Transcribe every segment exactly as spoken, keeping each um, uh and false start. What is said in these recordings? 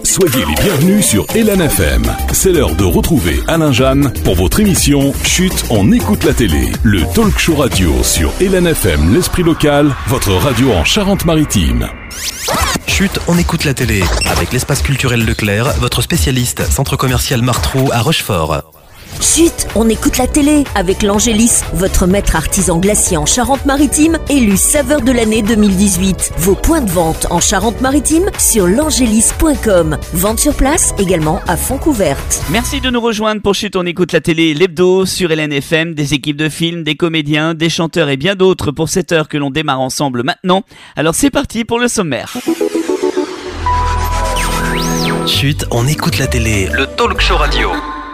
Soyez les bienvenus sur Élan F M. C'est l'heure de retrouver Alain Jeanne pour votre émission Chut, on écoute la télé. Le talk show radio sur Élan F M, l'esprit local, votre radio en Charente-Maritime. Chut, on écoute la télé. Avec l'espace culturel Leclerc, votre spécialiste, centre commercial Martrou à Rochefort. Chut, on écoute la télé avec l'Angélis, votre maître artisan glacier en Charente-Maritime, élu saveur de l'année deux mille dix-huit. Vos points de vente en Charente-Maritime sur l'angélis point com. Vente sur place également à Fontcouverte. Merci de nous rejoindre pour Chut, on écoute la télé, l'hebdo sur Élan F M, des équipes de films, des comédiens, des chanteurs et bien d'autres pour cette heure que l'on démarre ensemble maintenant. Alors c'est parti pour le sommaire. Chut, on écoute la télé. Le talk show radio.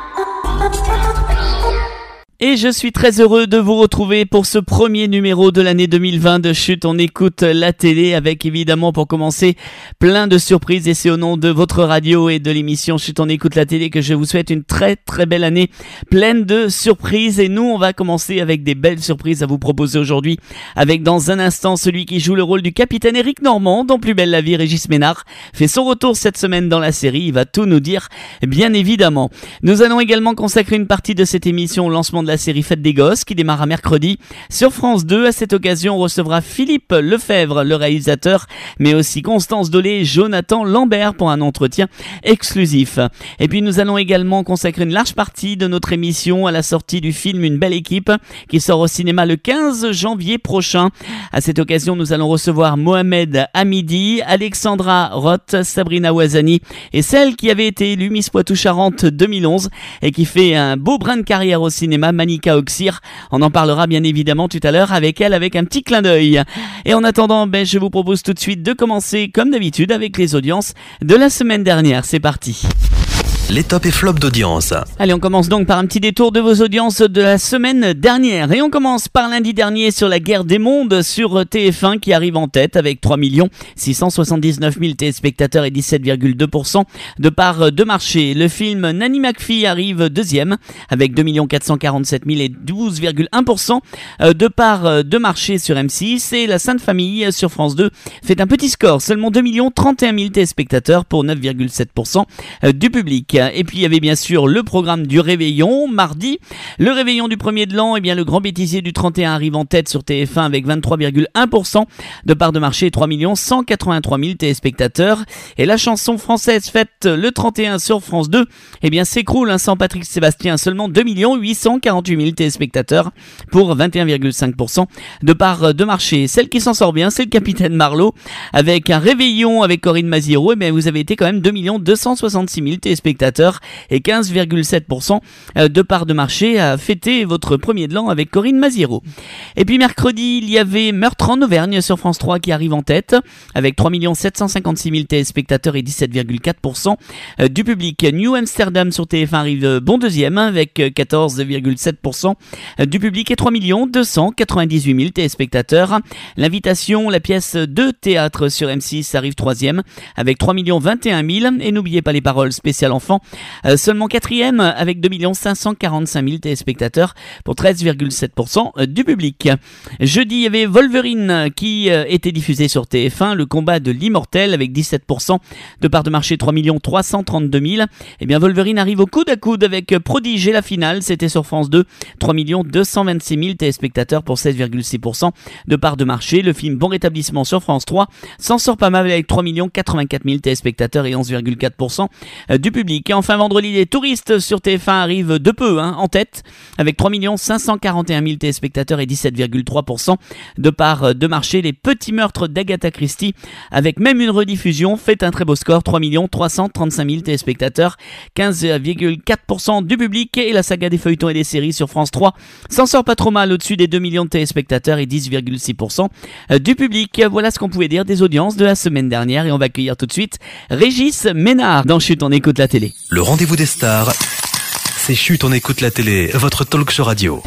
Et je suis très heureux de vous retrouver pour ce premier numéro de l'année deux mille vingt de Chut, on écoute la télé avec évidemment pour commencer plein de surprises et c'est au nom de votre radio et de l'émission Chut, on écoute la télé que je vous souhaite une très très belle année pleine de surprises et nous on va commencer avec des belles surprises à vous proposer aujourd'hui avec dans un instant celui qui joue le rôle du capitaine Éric Normand dans Plus belle la vie. Régis Ménard fait son retour cette semaine dans la série, il va tout nous dire bien évidemment. Nous allons également consacrer une partie de cette émission au lancement de la série Fête des Gosses qui démarre à mercredi sur France deux. À cette occasion, on recevra Philippe Lefebvre, le réalisateur, mais aussi Constance Dolé et Jonathan Lambert pour un entretien exclusif. Et puis nous allons également consacrer une large partie de notre émission à la sortie du film Une belle équipe qui sort au cinéma le quinze janvier prochain. À cette occasion, nous allons recevoir Mohamed Hamidi, Alexandra Roth, Sabrina Ouazani et celle qui avait été élue Miss Poitou-Charentes deux mille onze et qui fait un beau brin de carrière au cinéma, Manika Oxir. On en parlera bien évidemment tout à l'heure avec elle, avec un petit clin d'œil. Et en attendant, ben, je vous propose tout de suite de commencer comme d'habitude avec les audiences de la semaine dernière. C'est parti. Les tops et flops d'audience. Allez, on commence donc par un petit détour de vos audiences de la semaine dernière. Et on commence par lundi dernier sur la guerre des mondes sur T F un qui arrive en tête avec trois millions six cent soixante-dix-neuf mille téléspectateurs et dix-sept virgule deux pour cent de part de marché. Le film Nanny McPhee arrive deuxième avec deux millions quatre cent quarante-sept mille et douze virgule un pour cent de part de marché sur M six. Et La Sainte Famille sur France deux fait un petit score, seulement deux millions trente et un mille téléspectateurs pour neuf virgule sept pour cent du public. Et puis il y avait bien sûr le programme du Réveillon, mardi. Le Réveillon du premier de l'an, et bien le Grand Bêtisier du trente et un arrive en tête sur T F un avec vingt-trois virgule un pour cent de part de marché et trois millions cent quatre-vingt-trois mille téléspectateurs. Et la chanson française faite le trente et un sur France deux, et bien s'écroule hein, sans Patrick Sébastien, seulement deux millions huit cent quarante-huit mille téléspectateurs pour vingt et un virgule cinq pour cent de part de marché. Celle qui s'en sort bien, c'est le Capitaine Marlowe avec un Réveillon avec Corinne Maziero, et bien vous avez été quand même deux millions deux cent soixante-six mille téléspectateurs et quinze virgule sept pour cent de part de marché à fêter votre premier de l'an avec Corinne Maziero. Et puis mercredi, il y avait Meurtre en Auvergne sur France trois qui arrive en tête avec trois millions sept cent cinquante-six mille téléspectateurs et dix-sept virgule quatre pour cent du public. New Amsterdam sur T F un arrive bon deuxième avec quatorze virgule sept pour cent du public et trois millions deux cent quatre-vingt-dix-huit mille téléspectateurs. L'Invitation, la pièce de théâtre sur M six arrive troisième avec trois millions vingt et un mille et n'oubliez pas les paroles spéciales enfants. Euh, seulement quatrième avec deux millions cinq cent quarante-cinq mille téléspectateurs pour treize virgule sept pour cent du public. Jeudi, il y avait Wolverine qui euh, était diffusé sur T F un, le combat de l'immortel avec dix-sept pour cent de part de marché, trois millions trois cent trente-deux mille. Et bien Wolverine arrive au coude à coude avec Prodige et la finale, c'était sur France deux, trois millions deux cent vingt-six mille téléspectateurs pour seize virgule six pour cent de part de marché. Le film Bon Rétablissement sur France trois s'en sort pas mal avec trois millions quatre-vingt-quatre mille téléspectateurs et onze virgule quatre pour cent du public. Et enfin vendredi, les touristes sur T F un arrivent de peu hein, en tête avec trois millions cinq cent quarante et un mille téléspectateurs et dix-sept virgule trois pour cent de part de marché. Les petits meurtres d'Agatha Christie avec même une rediffusion fait un très beau score, trois millions trois cent trente-cinq mille téléspectateurs, quinze virgule quatre pour cent du public. Et la saga des feuilletons et des séries sur France trois s'en sort pas trop mal au-dessus des deux millions de téléspectateurs et dix virgule six pour cent du public. Voilà ce qu'on pouvait dire des audiences de la semaine dernière et on va accueillir tout de suite Régis Ménard dans Chut, on écoute la télé. Le rendez-vous des stars, c'est Chut, on écoute la télé, votre talk show radio.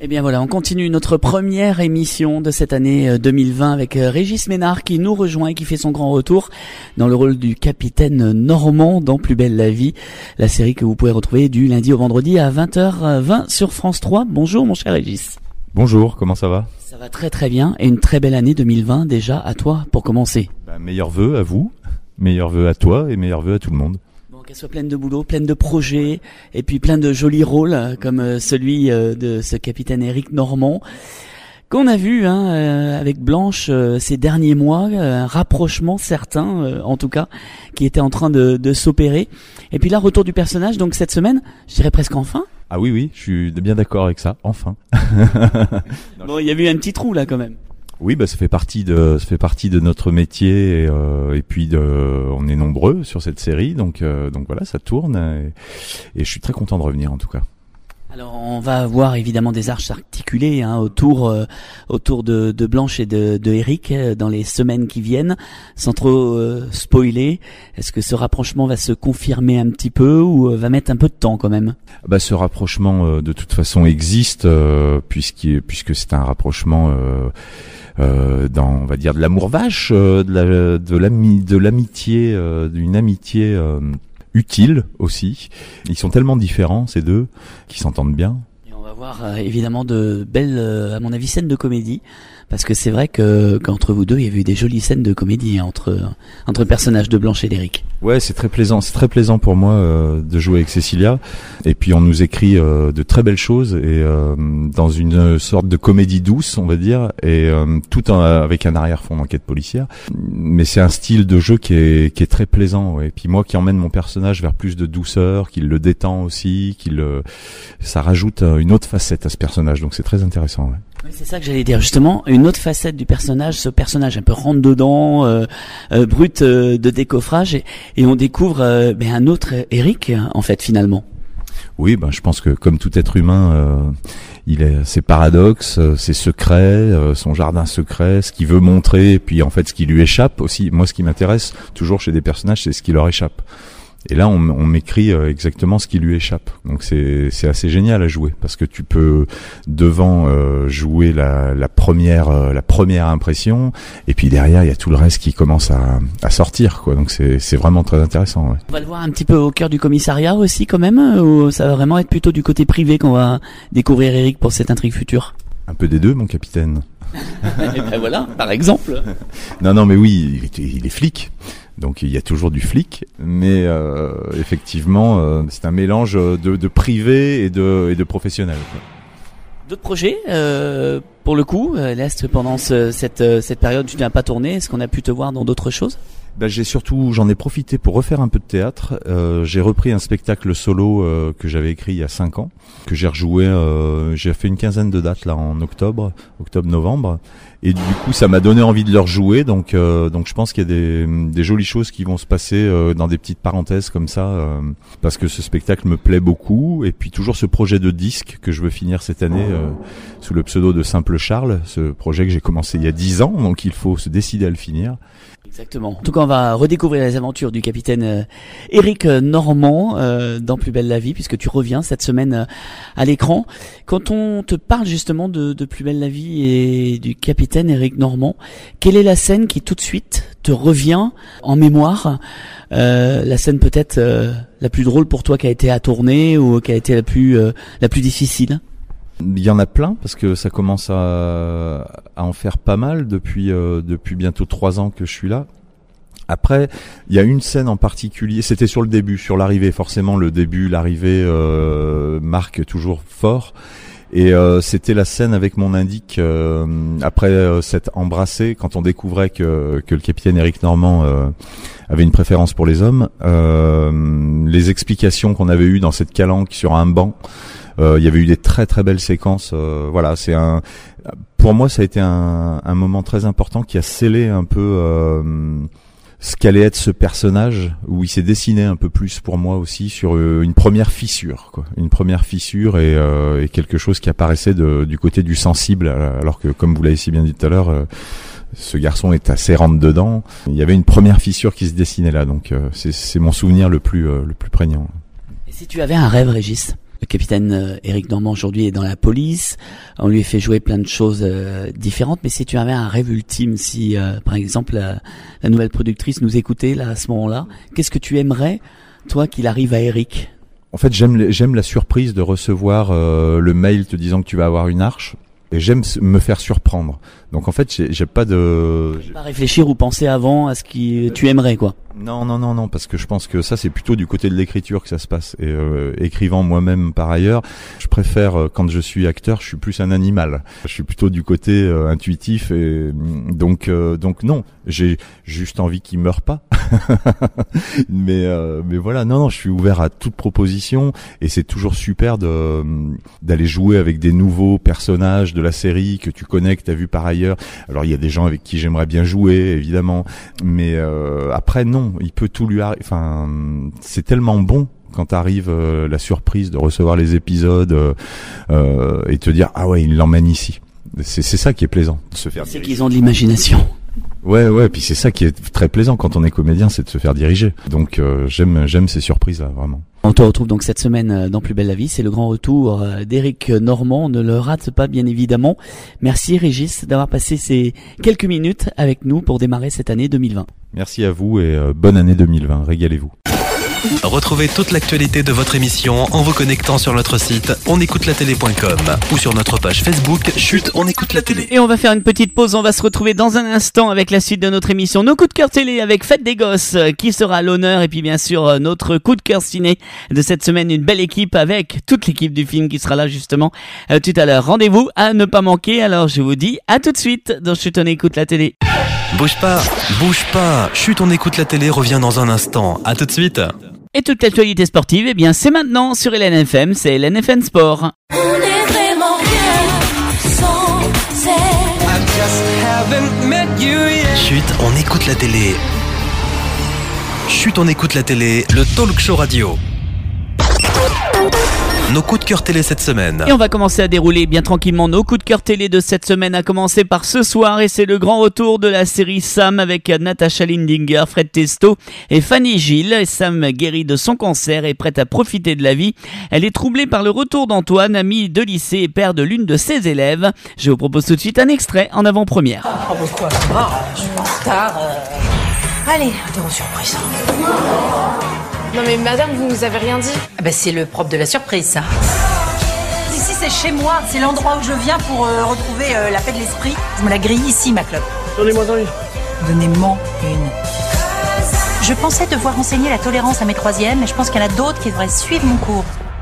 Eh bien voilà, on continue notre première émission de cette année deux mille vingt avec Régis Ménard qui nous rejoint et qui fait son grand retour dans le rôle du capitaine Normand dans Plus belle la vie, la série que vous pouvez retrouver du lundi au vendredi à vingt heures vingt sur France trois. Bonjour mon cher Régis. Bonjour, comment ça va ? Ça va très très bien et une très belle année deux mille vingt déjà à toi pour commencer. Bah, meilleurs vœux à vous, meilleurs vœux à toi et meilleurs vœux à tout le monde. Qu'elle soit pleine de boulot, pleine de projets, et puis plein de jolis rôles, comme celui de ce capitaine Éric Normand, qu'on a vu hein, avec Blanche ces derniers mois, un rapprochement certain, en tout cas, qui était en train de, de s'opérer. Et puis là, retour du personnage, donc cette semaine, je dirais presque enfin. Ah oui, oui, je suis bien d'accord avec ça, enfin. Bon, il y a eu un petit trou là quand même. Oui, bah ça fait partie de ça fait partie de notre métier et, euh, et puis de, on est nombreux sur cette série, donc euh, donc voilà, ça tourne et, et je suis très content de revenir en tout cas. Alors on va avoir évidemment des arches articulées hein, autour euh, autour de, de Blanche et de, de Éric euh, dans les semaines qui viennent, sans trop euh, spoiler. Est-ce que ce rapprochement va se confirmer un petit peu ou euh, va mettre un peu de temps quand même ? Bah ce rapprochement euh, de toute façon existe euh, puisqu'il, puisque c'est un rapprochement euh, euh, dans on va dire de l'amour vache, euh, de la de l'ami de l'amitié, euh, d'une amitié. Euh, utile aussi. Ils sont tellement différents ces deux qu'ils s'entendent bien. Et on va voir euh, évidemment de belles, euh, à mon avis, scènes de comédie, parce que c'est vrai que qu'entre vous deux, il y avait eu des jolies scènes de comédie hein, entre entre le personnage de Blanche et d'Éric. Ouais, c'est très plaisant. C'est très plaisant pour moi euh, de jouer avec Cécilia. Et puis on nous écrit euh, de très belles choses et euh, dans une sorte de comédie douce, on va dire, et euh, tout en, avec un arrière-fond d'enquête policière. Mais c'est un style de jeu qui est qui est très plaisant. Ouais. Et puis moi qui emmène mon personnage vers plus de douceur, qui le détend aussi, qui le ça rajoute une autre facette à ce personnage. Donc c'est très intéressant. Ouais. Oui, c'est ça que j'allais dire justement, une autre facette du personnage, ce personnage un peu rentre dedans, euh, euh, brut euh, de décoffrage, et, et on découvre euh, ben, un autre Éric en fait finalement. Oui, ben je pense que comme tout être humain, euh, il a ses paradoxes, ses secrets, euh, son jardin secret, ce qu'il veut montrer, et puis en fait ce qui lui échappe aussi. Moi, ce qui m'intéresse toujours chez des personnages, c'est ce qui leur échappe. Et là, on, on m'écrit exactement ce qui lui échappe. Donc c'est c'est assez génial à jouer parce que tu peux devant euh, jouer la, la première euh, la première impression et puis derrière il y a tout le reste qui commence à, à sortir quoi. Donc c'est c'est vraiment très intéressant. Ouais. On va le voir un petit peu au cœur du commissariat aussi quand même, ou ça va vraiment être plutôt du côté privé qu'on va découvrir Éric pour cette intrigue future. Un peu des deux, mon capitaine. Et ben voilà, par exemple. Non non mais oui, il est, il est flic. Donc il y a toujours du flic, mais euh, effectivement euh, c'est un mélange de, de privé et de, et de professionnel. Quoi. D'autres projets euh, pour le coup, Lest, pendant ce, cette, cette période tu n'as pas tourné, est-ce qu'on a pu te voir dans d'autres choses ? Ben, j'ai surtout, j'en ai profité pour refaire un peu de théâtre. Euh, j'ai repris un spectacle solo euh, que j'avais écrit il y a cinq ans, que j'ai rejoué. Euh, j'ai fait une quinzaine de dates là en octobre, octobre-novembre, et du coup ça m'a donné envie de le rejouer. Donc, euh, donc je pense qu'il y a des, des jolies choses qui vont se passer euh, dans des petites parenthèses comme ça, euh, parce que ce spectacle me plaît beaucoup. Et puis toujours ce projet de disque que je veux finir cette année euh, sous le pseudo de Simple Charles. Ce projet que j'ai commencé il y a dix ans, donc il faut se décider à le finir. Exactement. En tout cas, on va redécouvrir les aventures du capitaine euh, Éric Normand euh, dans Plus belle la vie, puisque tu reviens cette semaine euh, à l'écran. Quand on te parle justement de, de Plus belle la vie et du capitaine Éric Normand, quelle est la scène qui tout de suite te revient en mémoire ? euh, La scène peut-être euh, la plus drôle pour toi qui a été à tourner ou qui a été la plus euh, la plus difficile ? Il y en a plein parce que ça commence à, à en faire pas mal depuis euh, depuis bientôt trois ans que je suis là. Après, il y a une scène en particulier. C'était sur le début, sur l'arrivée. Forcément, le début, l'arrivée euh, marque toujours fort. Et euh, c'était la scène avec mon indique euh, après euh, s'être embrassé quand on découvrait que que le capitaine Éric Normand euh, avait une préférence pour les hommes. Euh, les explications qu'on avait eues dans cette calanque sur un banc. Euh, il y avait eu des très très belles séquences. Euh, voilà, c'est un. Pour moi, ça a été un, un moment très important qui a scellé un peu euh, ce qu'allait être ce personnage, où il s'est dessiné un peu plus pour moi aussi sur euh, une première fissure, quoi, une première fissure et, euh, et quelque chose qui apparaissait de, du côté du sensible, alors que comme vous l'avez si bien dit tout à l'heure. Euh, ce garçon est assez rentre dedans. Il y avait une première fissure qui se dessinait là, donc euh, c'est, c'est mon souvenir le plus euh, le plus prégnant. Et si tu avais un rêve, Régis ? Le capitaine euh, Éric Normand aujourd'hui est dans la police. On lui a fait jouer plein de choses euh, différentes. Mais si tu avais un rêve ultime, si euh, par exemple la, la nouvelle productrice nous écoutait là à ce moment-là, qu'est-ce que tu aimerais, toi, qu'il arrive à Éric? En fait, j'aime j'aime la surprise de recevoir euh, le mail te disant que tu vas avoir une arche. Et j'aime me faire surprendre. Donc en fait, j'ai, j'ai pas de... J'ai pas réfléchir ou penser avant à ce que tu aimerais, quoi. Non, non, non, non, parce que je pense que ça, c'est plutôt du côté de l'écriture que ça se passe. Et euh, écrivant moi-même par ailleurs, je préfère, euh, quand je suis acteur, je suis plus un animal. Je suis plutôt du côté euh, intuitif. Et donc, euh, donc non, j'ai juste envie qu'il meure pas. mais, euh, mais voilà, non, non, je suis ouvert à toute proposition. Et c'est toujours super de d'aller jouer avec des nouveaux personnages de la série que tu connais, que tu as vu par ailleurs. Alors il y a des gens avec qui j'aimerais bien jouer, évidemment, mais euh, après non, il peut tout lui arriver. Enfin, c'est tellement bon quand arrive euh, la surprise de recevoir les épisodes euh, euh, et te dire ah ouais, il l'emmène ici. C'est c'est ça qui est plaisant, de se faire. C'est qu'ils ont de l'imagination. Ouais, ouais, puis c'est ça qui est très plaisant quand on est comédien, c'est de se faire diriger. Donc euh, j'aime j'aime ces surprises-là, vraiment. On te retrouve donc cette semaine dans Plus belle la vie, c'est le grand retour d'Éric Normand, on ne le rate pas bien évidemment. Merci Régis d'avoir passé ces quelques minutes avec nous pour démarrer cette année deux mille vingt. Merci à vous et euh, bonne année deux mille vingt, régalez-vous. Retrouvez toute l'actualité de votre émission en vous connectant sur notre site on écoute la télé point com ou sur notre page Facebook Chut, on écoute la télé. Et on va faire une petite pause, on va se retrouver dans un instant avec la suite de notre émission Nos coups de cœur télé avec Fête des Gosses qui sera à l'honneur et puis bien sûr notre coup de cœur ciné de cette semaine, une belle équipe avec toute l'équipe du film qui sera là justement euh, tout à l'heure. Rendez-vous à ne pas manquer, alors je vous dis à tout de suite dans Chut, on écoute la télé. Bouge pas, bouge pas, Chut, on écoute la télé revient dans un instant. À tout de suite. Et toute l'actualité sportive, eh bien c'est maintenant sur L N F M, c'est L N F M Sport. On est vraiment bien sans elle. Chut, on écoute la télé. Chut, on écoute la télé, le talk show radio. Nos coups de cœur télé cette semaine. Et on va commencer à dérouler bien tranquillement nos coups de cœur télé de cette semaine, à commencer par ce soir, et c'est le grand retour de la série Sam avec Natasha Lindinger, Fred Testo et Fanny Gilles. Et Sam guérit de son cancer et prête à profiter de la vie. Elle est troublée par le retour d'Antoine, ami de lycée et père de l'une de ses élèves. Je vous propose tout de suite un extrait en avant-première. Oh, pourquoi ah, je suis en retard. Euh... Allez, interro surprise. Non mais madame, vous nous avez rien dit. Ah bah c'est le propre de la surprise, ça. Ici, c'est chez moi. C'est l'endroit où je viens pour euh, retrouver euh, la paix de l'esprit. Je me la grille ici, ma clope. Donnez-moi-en une. Donnez-moi une. Je pensais devoir enseigner la tolérance à mes troisièmes, mais je pense qu'il y en a d'autres qui devraient suivre mon cours.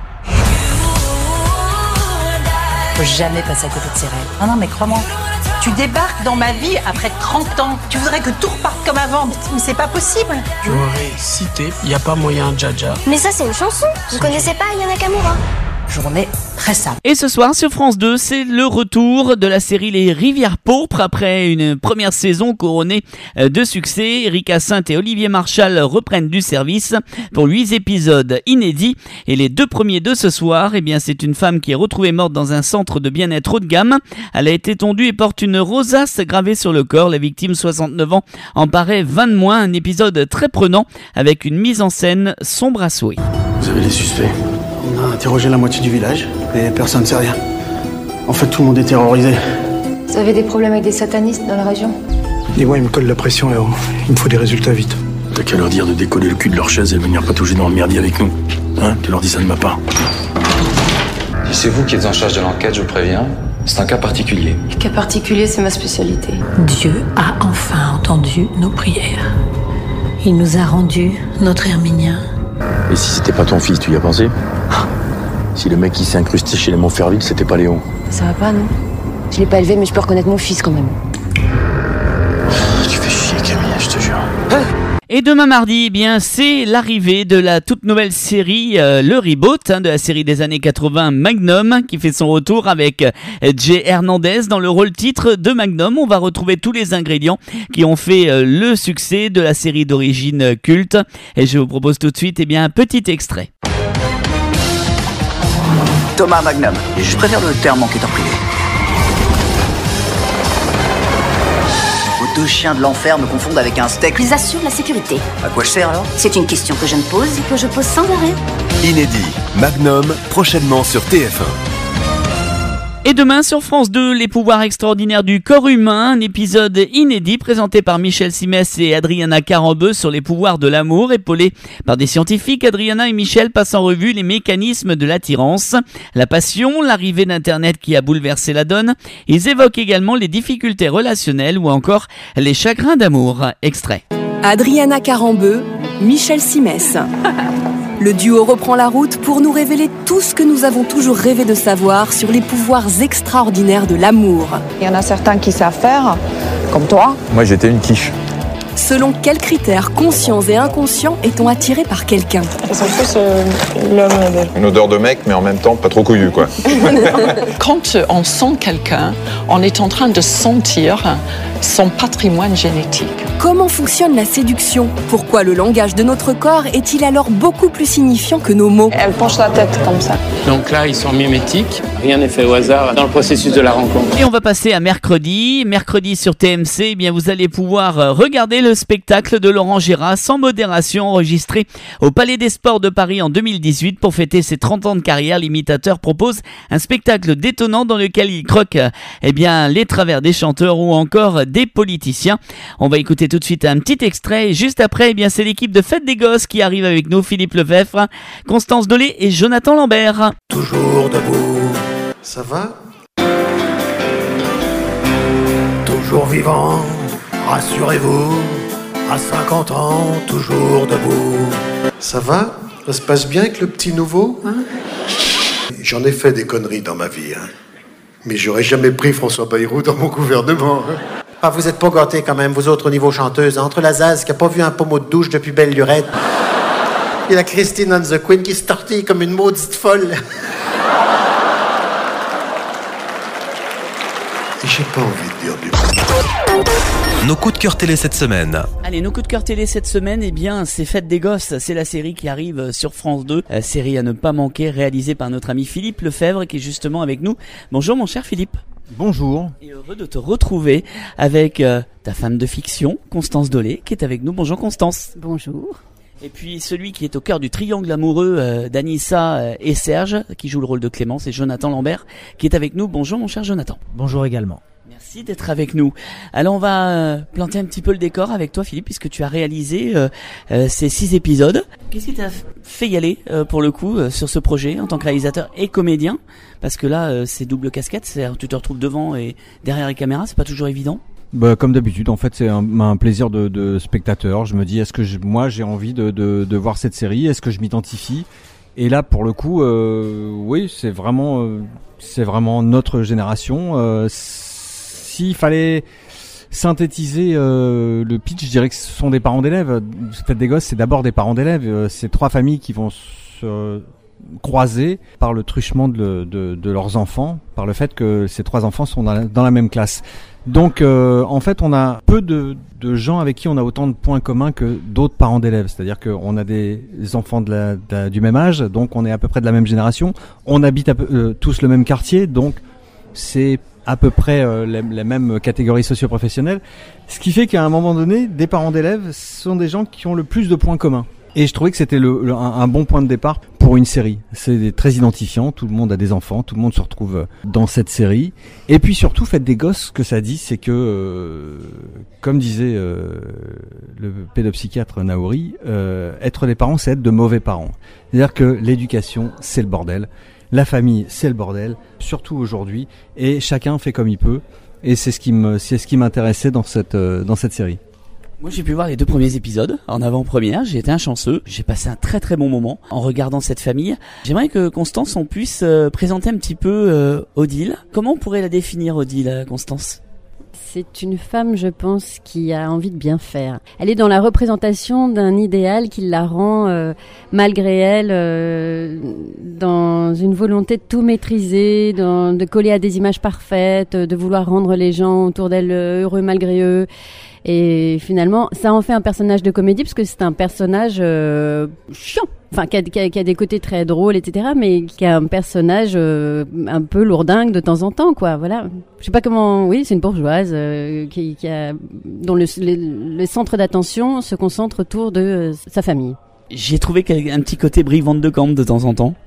Faut jamais passer à côté de ses rêves. Ah non, mais crois-moi. Tu débarques dans ma vie après trente ans. Tu voudrais que tout reparte comme avant, mais c'est pas possible. J'aurais cité, y a pas moyen, Jaja. Mais ça, c'est une chanson. Vous connaissez pas Aya Nakamura? Journée très simple. Et ce soir sur France deux, c'est le retour de la série Les Rivières Pourpres après une première saison couronnée de succès. Erika Saint et Olivier Marchal reprennent du service pour huit épisodes inédits. Et les deux premiers de ce soir, eh bien, c'est une femme qui est retrouvée morte dans un centre de bien-être haut de gamme. Elle a été tondue et porte une rosace gravée sur le corps. La victime, soixante-neuf ans, en paraît vingt de moins. Un épisode très prenant avec une mise en scène sombre à souhait. Vous avez les suspects? On a interrogé la moitié du village et personne ne sait rien. En fait, tout le monde est terrorisé. Vous avez des problèmes avec des satanistes dans la région? Dis-moi, ils me collent la pression là-haut. Il me faut des résultats vite. T'as qu'à leur dire de décoller le cul de leur chaise et venir patauger dans le merdier avec nous. Hein? Tu leur dis ça de ma part. Si c'est vous qui êtes en charge de l'enquête, je vous préviens, c'est un cas particulier. Le cas particulier, c'est ma spécialité. Dieu a enfin entendu nos prières. Il nous a rendu notre Herminien. Et si c'était pas ton fils, tu y as pensé? Si le mec qui s'est incrusté chez les Montferville, c'était pas Léon? Ça va pas, non? Je l'ai pas élevé, mais je peux reconnaître mon fils quand même. Tu fais chier, Camille, je te jure. Et demain mardi, eh bien c'est l'arrivée de la toute nouvelle série, euh, le reboot hein, de la série des années quatre-vingts Magnum, qui fait son retour avec euh, Jay Hernandez dans le rôle titre de Magnum. On va retrouver tous les ingrédients qui ont fait euh, le succès de la série d'origine euh, culte. Et je vous propose tout de suite eh bien, un petit extrait. Thomas Magnum, je préfère le terme enquêteur privé. Vos deux chiens de l'enfer me confondent avec un steak. Ils assurent la sécurité. À quoi je sers alors? C'est une question que je me pose et que je pose sans arrêt. Inédit, Magnum, prochainement sur T F un. Et demain sur France deux, les pouvoirs extraordinaires du corps humain, un épisode inédit présenté par Michel Simès et Adriana Carambeu sur les pouvoirs de l'amour, épaulés par des scientifiques. Adriana et Michel passent en revue les mécanismes de l'attirance, la passion, l'arrivée d'Internet qui a bouleversé la donne. Ils évoquent également les difficultés relationnelles ou encore les chagrins d'amour. Extrait. Adriana Carambeu, Michel Simès. Le duo reprend la route pour nous révéler tout ce que nous avons toujours rêvé de savoir sur les pouvoirs extraordinaires de l'amour. Il y en a certains qui savent faire, comme toi. Moi, j'étais une quiche. Selon quels critères conscients et inconscients est-on attiré par quelqu'un ? Ils sont tous euh, l'homme modèle. Une odeur de mec, mais en même temps pas trop couillu, quoi. Quand on sent quelqu'un, on est en train de sentir son patrimoine génétique. Comment fonctionne la séduction ? Pourquoi le langage de notre corps est-il alors beaucoup plus signifiant que nos mots ? Elle penche la tête comme ça. Donc là, ils sont mimétiques. Rien n'est fait au hasard dans le processus de la rencontre. Et on va passer à mercredi. Mercredi sur T M C, eh bien vous allez pouvoir regarder le spectacle de Laurent Gérard sans modération, enregistré au Palais des Sports de Paris en deux mille dix-huit. Pour fêter ses trente ans de carrière, l'imitateur propose un spectacle détonnant dans lequel il croque eh bien, les travers des chanteurs ou encore des politiciens. On va écouter tout de suite un petit extrait. Et juste après, eh bien, c'est l'équipe de Fête des Gosses qui arrive avec nous. Philippe Lefebvre, Constance Dolé et Jonathan Lambert. Toujours debout, ça va ? Toujours vivant, rassurez-vous, à cinquante ans, toujours debout. Ça va ? Ça se passe bien avec le petit nouveau, hein ? J'en ai fait des conneries dans ma vie, hein. Mais j'aurais jamais pris François Bayrou dans mon gouvernement, hein. Ah, vous êtes pas gâtés quand même, vous autres au niveau chanteuse. Entre la Zaz qui a pas vu un pommeau de douche depuis belle lurette, et la Christine and the Queen qui se tortille comme une maudite folle. J'ai pas envie de dire du mal. Nos coups de cœur télé cette semaine. Allez, nos coups de cœur télé cette semaine, eh bien, c'est Fête des Gosses. C'est la série qui arrive sur France deux. Euh, série à ne pas manquer, réalisée par notre ami Philippe Lefebvre, qui est justement avec nous. Bonjour mon cher Philippe. Bonjour. Et heureux de te retrouver avec euh, ta femme de fiction, Constance Dolé, qui est avec nous. Bonjour Constance. Bonjour. Et puis celui qui est au cœur du triangle amoureux euh, d'Anissa euh, et Serge, qui joue le rôle de Clément, c'est Jonathan Lambert, qui est avec nous. Bonjour mon cher Jonathan. Bonjour également. Merci d'être avec nous. Alors on va euh, planter un petit peu le décor avec toi Philippe, puisque tu as réalisé euh, euh, ces six épisodes. Qu'est-ce qui t'a fait y aller euh, pour le coup euh, sur ce projet en tant que réalisateur et comédien ? Parce que là euh, c'est double casquette, c'est-à-dire tu te retrouves devant et derrière les caméras, c'est pas toujours évident. Bah, comme d'habitude, en fait, c'est un, un plaisir de, de spectateur. Je me dis, est-ce que je, moi j'ai envie de, de, de voir cette série ? Est-ce que je m'identifie ? Et là, pour le coup, euh, oui, c'est vraiment, euh, c'est vraiment notre génération. Euh, S'il fallait synthétiser euh, le pitch, je dirais que ce sont des parents d'élèves. Fête des Gosses, c'est d'abord des parents d'élèves. C'est trois familles qui vont se croiser par le truchement de, de, de leurs enfants, par le fait que ces trois enfants sont dans la, dans la même classe. Donc, euh, en fait, on a peu de, de gens avec qui on a autant de points communs que d'autres parents d'élèves. C'est-à-dire qu'on a des enfants de la, de, du même âge, donc on est à peu près de la même génération. On habite à peu, euh, tous le même quartier, donc c'est à peu près euh, la, la même catégorie socio-professionnelle. Ce qui fait qu'à un moment donné, des parents d'élèves sont des gens qui ont le plus de points communs. Et je trouvais que c'était le, le, un, un bon point de départ pour une série. C'est très identifiant, tout le monde a des enfants, tout le monde se retrouve dans cette série. Et puis surtout, Fête des Gosses, ce que ça dit, c'est que, euh, comme disait euh, le pédopsychiatre Naouri, euh, être des parents, c'est être de mauvais parents. C'est-à-dire que l'éducation, c'est le bordel. La famille, c'est le bordel, surtout aujourd'hui. Et chacun fait comme il peut. Et c'est ce qui me, c'est ce qui m'intéressait dans cette, euh, dans cette série. Moi j'ai pu voir les deux premiers épisodes en avant-première, j'ai été un chanceux, j'ai passé un très très bon moment en regardant cette famille. J'aimerais que Constance on puisse euh, présenter un petit peu euh, Odile. Comment on pourrait la définir Odile, Constance ? C'est une femme, je pense, qui a envie de bien faire. Elle est dans la représentation d'un idéal qui la rend, euh, malgré elle, euh, dans une volonté de tout maîtriser, dans, de coller à des images parfaites, de vouloir rendre les gens autour d'elle heureux malgré eux. Et finalement, ça en fait un personnage de comédie parce que c'est un personnage euh, chiant, enfin qui a, qui, a, qui a des côtés très drôles, et cetera, mais qui a un personnage euh, un peu lourdingue de temps en temps, quoi. Voilà. Je sais pas comment. Oui, c'est une bourgeoise euh, qui, qui a dont le, le, le centre d'attention se concentre autour de euh, sa famille. J'ai trouvé qu'il y a un petit côté Brie Van de Camp de temps en temps.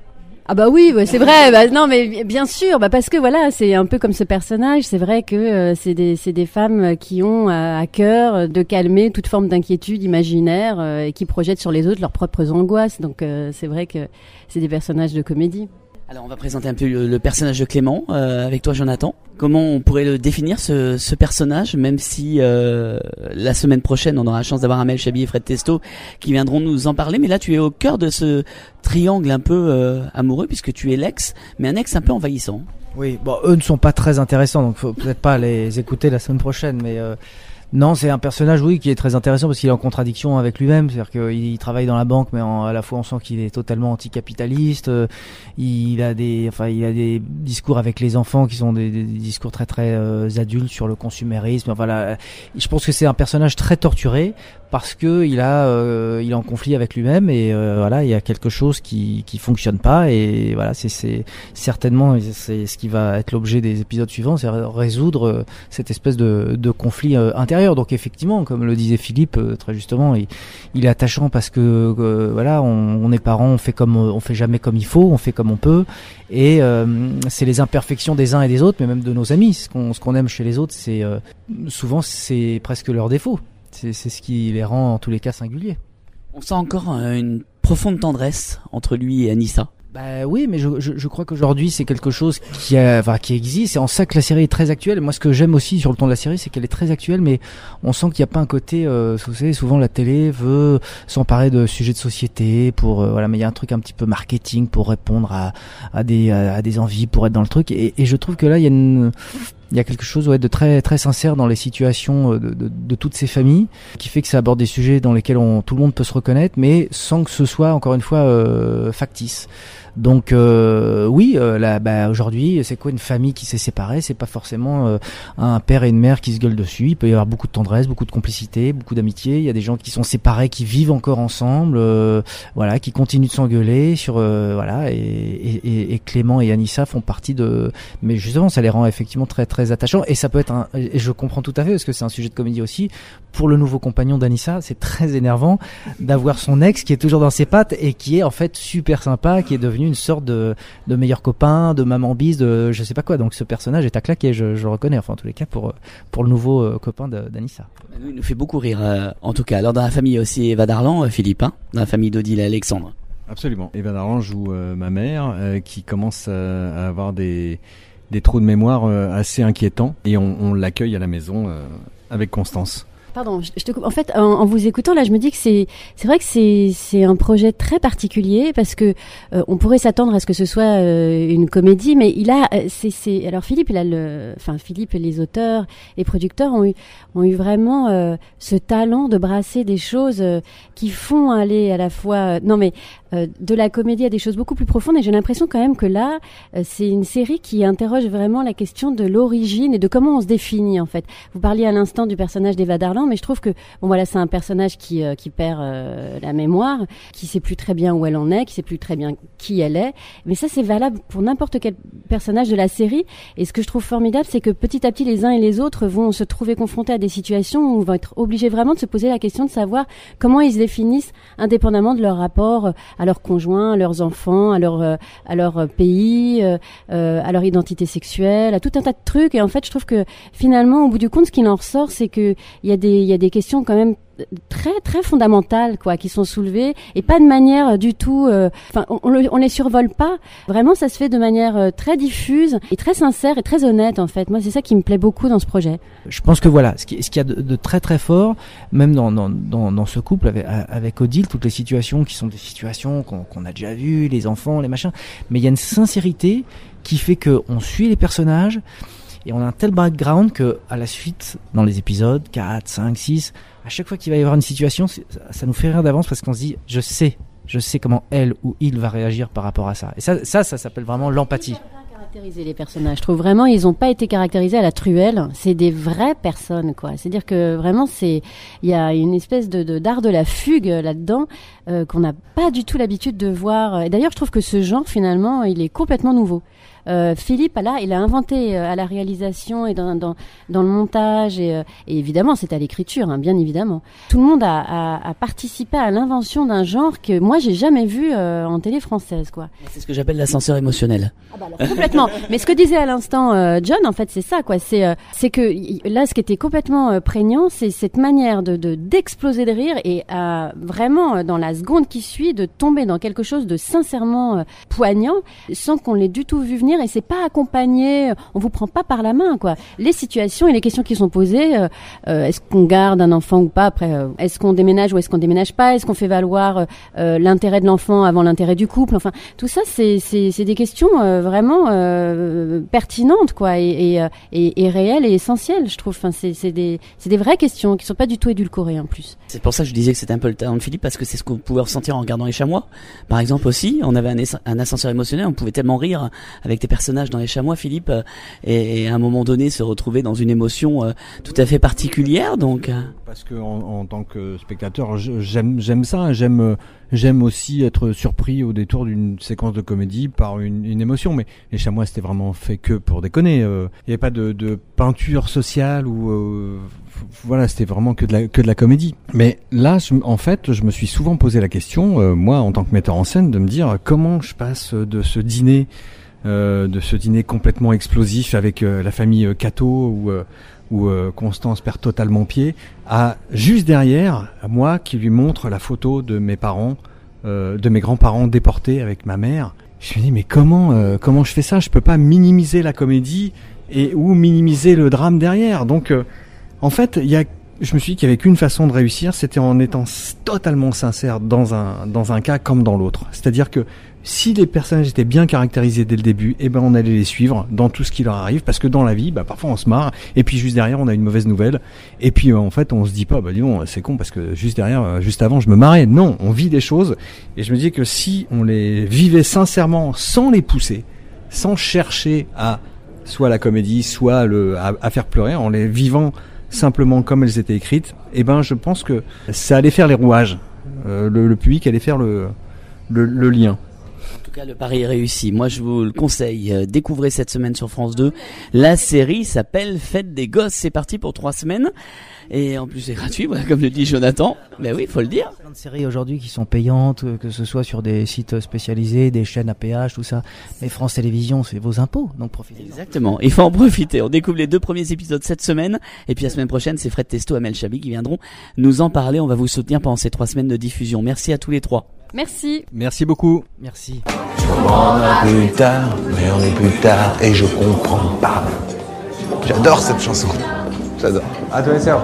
Ah bah oui, bah c'est vrai. Bah non, mais bien sûr, bah parce que voilà, c'est un peu comme ce personnage. C'est vrai que euh, c'est des c'est des femmes qui ont à, à cœur de calmer toute forme d'inquiétude imaginaire euh, et qui projettent sur les autres leurs propres angoisses. Donc euh, c'est vrai que c'est des personnages de comédie. Alors on va présenter un peu le, le personnage de Clément euh, avec toi, Jonathan. Comment on pourrait le définir, ce, ce personnage, même si euh, la semaine prochaine on aura la chance d'avoir Amel Chabi et Fred Testo qui viendront nous en parler. Mais là tu es au cœur de ce triangle un peu euh, amoureux puisque tu es l'ex, mais un ex un peu envahissant. Oui, bon, eux ne sont pas très intéressants, donc faut peut-être pas les écouter la semaine prochaine, mais euh, non, c'est un personnage, oui, qui est très intéressant parce qu'il est en contradiction avec lui-même, c'est-à-dire qu'il travaille dans la banque, mais en, à la fois on sent qu'il est totalement anticapitaliste. Euh, il a des, enfin, il a des discours avec les enfants qui sont des, des discours très très euh, adultes sur le consumérisme. Enfin, là, je pense que c'est un personnage très torturé parce que il a, euh, il est en conflit avec lui-même et euh, voilà, il y a quelque chose qui qui fonctionne pas et voilà, c'est c'est certainement c'est ce qui va être l'objet des épisodes suivants, c'est résoudre euh, cette espèce de de conflit euh, intérieur. Donc effectivement, comme le disait Philippe euh, très justement, il, il est attachant parce que euh, voilà, on, on est parents, on fait comme on fait jamais comme il faut, on fait comme on peut, et euh, c'est les imperfections des uns et des autres, mais même de nos amis. Ce qu'on ce qu'on aime chez les autres, c'est euh, souvent c'est presque leurs défauts. C'est c'est ce qui les rend en tous les cas singuliers. On sent encore euh, une profonde tendresse entre lui et Anissa. Bah oui, mais je, je, je crois qu'aujourd'hui c'est quelque chose qui a, enfin, qui existe. C'est en ça que la série est très actuelle. Moi, ce que j'aime aussi sur le ton de la série, c'est qu'elle est très actuelle, mais on sent qu'il n'y a pas un côté. Euh, vous savez, souvent la télé veut s'emparer de sujets de société pour, euh, voilà, mais il y a un truc un petit peu marketing pour répondre à, à des, à, à des envies, pour être dans le truc. Et, et je trouve que là, il y a une Il y a quelque chose ouais, de très très sincère dans les situations de, de, de toutes ces familles, qui fait que ça aborde des sujets dans lesquels on, tout le monde peut se reconnaître, mais sans que ce soit encore une fois euh, factice. Donc euh, oui, euh, là, bah, aujourd'hui, c'est quoi une famille qui s'est séparée ? C'est pas forcément euh, un père et une mère qui se gueulent dessus. Il peut y avoir beaucoup de tendresse, beaucoup de complicité, beaucoup d'amitié. Il y a des gens qui sont séparés, qui vivent encore ensemble, euh, voilà, qui continuent de s'engueuler sur, euh, voilà. Et, et, et Clément et Anissa font partie de. Mais justement, ça les rend effectivement très très attachants. Et ça peut être un. Et je comprends tout à fait parce que c'est un sujet de comédie aussi. Pour le nouveau compagnon d'Anissa, c'est très énervant d'avoir son ex qui est toujours dans ses pattes et qui est en fait super sympa, qui est devenu une sorte de, de meilleur copain, de maman bise, de je sais pas quoi. Donc ce personnage est à claquer, je, je le reconnais, enfin en tous les cas pour, pour le nouveau euh, copain de, d'Anissa. Il nous fait beaucoup rire euh, en tout cas. Alors dans la famille il y a aussi Eva Darlan, euh, Philippe, hein, dans la famille d'Odile et Alexandre. Absolument. Eva Darlan joue euh, ma mère euh, qui commence à, à avoir des, des trous de mémoire euh, assez inquiétants et on, on l'accueille à la maison euh, avec Constance. Pardon, je te coupe. En fait, en, en vous écoutant, là, je me dis que c'est, c'est vrai que c'est, c'est un projet très particulier parce que euh, on pourrait s'attendre à ce que ce soit euh, une comédie, mais il a, c'est, c'est. Alors Philippe, il a le, enfin Philippe et les auteurs et producteurs ont eu, ont eu vraiment euh, ce talent de brasser des choses euh, qui font aller à la fois, euh, non mais euh, de la comédie à des choses beaucoup plus profondes. Et j'ai l'impression quand même que là, euh, c'est une série qui interroge vraiment la question de l'origine et de comment on se définit en fait. Vous parliez à l'instant du personnage d'Eva Darlan, mais je trouve que bon voilà, c'est un personnage qui euh, qui perd euh, la mémoire, qui sait plus très bien où elle en est, qui sait plus très bien qui elle est. Mais ça c'est valable pour n'importe quel personnage de la série. Et ce que je trouve formidable, c'est que petit à petit les uns et les autres vont se trouver confrontés à des situations où ils vont être obligés vraiment de se poser la question de savoir comment ils se définissent indépendamment de leur rapport à leurs conjoints, à leurs enfants, à leur euh, à leur pays, euh, euh, à leur identité sexuelle, à tout un tas de trucs. Et en fait, je trouve que finalement, au bout du compte, ce qu'il en ressort, c'est que il y a des il y a des questions quand même très très fondamentales quoi qui sont soulevées et pas de manière du tout enfin euh, on, on, on les survole pas, vraiment ça se fait de manière euh, très diffuse et très sincère et très honnête en fait. Moi c'est ça qui me plaît beaucoup dans ce projet. Je pense que voilà ce qui ce qu'il y a de, de très très fort même dans dans dans, dans ce couple avec avec Odile, toutes les situations qui sont des situations qu'on, qu'on a déjà vues, les enfants, les machins, mais il y a une sincérité qui fait que on suit les personnages. Et on a un tel background que, à la suite, dans les épisodes quatre, cinq, six, à chaque fois qu'il va y avoir une situation, ça nous fait rire d'avance parce qu'on se dit, je sais, je sais comment elle ou il va réagir par rapport à ça. Et ça, ça, ça s'appelle vraiment l'empathie. Caractériser les personnages. Je trouve vraiment ils n'ont pas été caractérisés à la truelle. C'est des vraies personnes, quoi. C'est-à-dire que vraiment c'est il y a une espèce de, de d'art de la fugue là-dedans euh, qu'on n'a pas du tout l'habitude de voir. Et d'ailleurs, je trouve que ce genre finalement, il est complètement nouveau. Euh, Philippe, là, il a inventé euh, à la réalisation et dans, dans, dans le montage et, euh, et évidemment, c'est à l'écriture, hein, bien évidemment. Tout le monde a, a, a participé à l'invention d'un genre que moi, j'ai jamais vu euh, en télé française, quoi. C'est ce que j'appelle l'ascenseur émotionnel. Ah bah alors, complètement. Mais ce que disait à l'instant euh, John, en fait, c'est ça, quoi. C'est, euh, c'est que y, là, ce qui était complètement euh, prégnant, c'est cette manière de, de d'exploser de rire et euh, vraiment euh, dans la seconde qui suit, de tomber dans quelque chose de sincèrement euh, poignant, sans qu'on l'ait du tout vu venir. Et c'est pas accompagné, on vous prend pas par la main, quoi. Les situations et les questions qui sont posées, euh, euh, est-ce qu'on garde un enfant ou pas après, euh, est-ce qu'on déménage ou est-ce qu'on déménage pas, est-ce qu'on fait valoir euh, l'intérêt de l'enfant avant l'intérêt du couple, enfin tout ça c'est c'est c'est des questions euh, vraiment euh, pertinentes, quoi, et et, et et réelles et essentielles, je trouve. Enfin c'est c'est des c'est des vraies questions qui sont pas du tout édulcorées en plus. C'est pour ça que je disais que c'était un peu le talent de Philippe, parce que c'est ce qu'on pouvait ressentir en regardant Les Chamois. Par exemple aussi, on avait un, es- un ascenseur émotionnel, on pouvait tellement rire avec tes personnages dans Les Chamois, Philippe, euh, et, et à un moment donné se retrouver dans une émotion euh, tout à fait particulière, donc. Euh... Parce que en, en tant que spectateur, j'aime j'aime ça, j'aime j'aime aussi être surpris au détour d'une séquence de comédie par une, une émotion. Mais Les Chamois, c'était vraiment fait que pour déconner. Il euh, n'y avait pas de, de peinture sociale ou euh, voilà, c'était vraiment que de la que de la comédie. Mais là, je, en fait, je me suis souvent posé la question, euh, moi, en tant que metteur en scène, de me dire comment je passe de ce dîner. Euh, de ce dîner complètement explosif avec euh, la famille euh, Cato où, euh, où euh, Constance perd totalement pied, à juste derrière, à moi qui lui montre la photo de mes parents, euh, de mes grands-parents déportés avec ma mère. Je me dis mais comment euh, comment je fais ça ? Je peux pas minimiser la comédie et ou minimiser le drame derrière. Donc euh, en fait, il y a je me suis dit qu'il y avait qu'une façon de réussir, c'était en étant totalement sincère dans un dans un cas comme dans l'autre. C'est-à-dire que si les personnages étaient bien caractérisés dès le début, eh ben on allait les suivre dans tout ce qui leur arrive, parce que dans la vie, bah parfois on se marre, et puis juste derrière on a une mauvaise nouvelle, et puis euh, en fait on se dit pas, bah dis donc c'est con parce que juste derrière, euh, juste avant je me marrais. Non, on vit des choses, et je me dis que si on les vivait sincèrement, sans les pousser, sans chercher à soit la comédie, soit le à, à faire pleurer, en les vivant simplement comme elles étaient écrites, eh ben je pense que ça allait faire les rouages, euh, le, le public allait faire le le, le lien. En tout cas, le pari est réussi. Moi, je vous le conseille. Euh, découvrez cette semaine sur France deux. La série s'appelle Fête des Gosses. C'est parti pour trois semaines. Et en plus, c'est gratuit, voilà, comme le dit Jonathan. Mais oui, il faut le dire. Il y a plein de séries aujourd'hui qui sont payantes, que ce soit sur des sites spécialisés, des chaînes à péage, tout ça. Mais France Télévisions, c'est vos impôts, donc profitez. Exactement. Il faut en profiter. On découvre les deux premiers épisodes cette semaine. Et puis la semaine prochaine, c'est Fred Testo et Amel Chabi qui viendront nous en parler. On va vous soutenir pendant ces trois semaines de diffusion. Merci à tous les trois. Merci. Merci beaucoup. Merci. On est plus tard, mais on est plus tard, et je comprends pas. J'adore cette chanson. J'adore. À toi, Serge.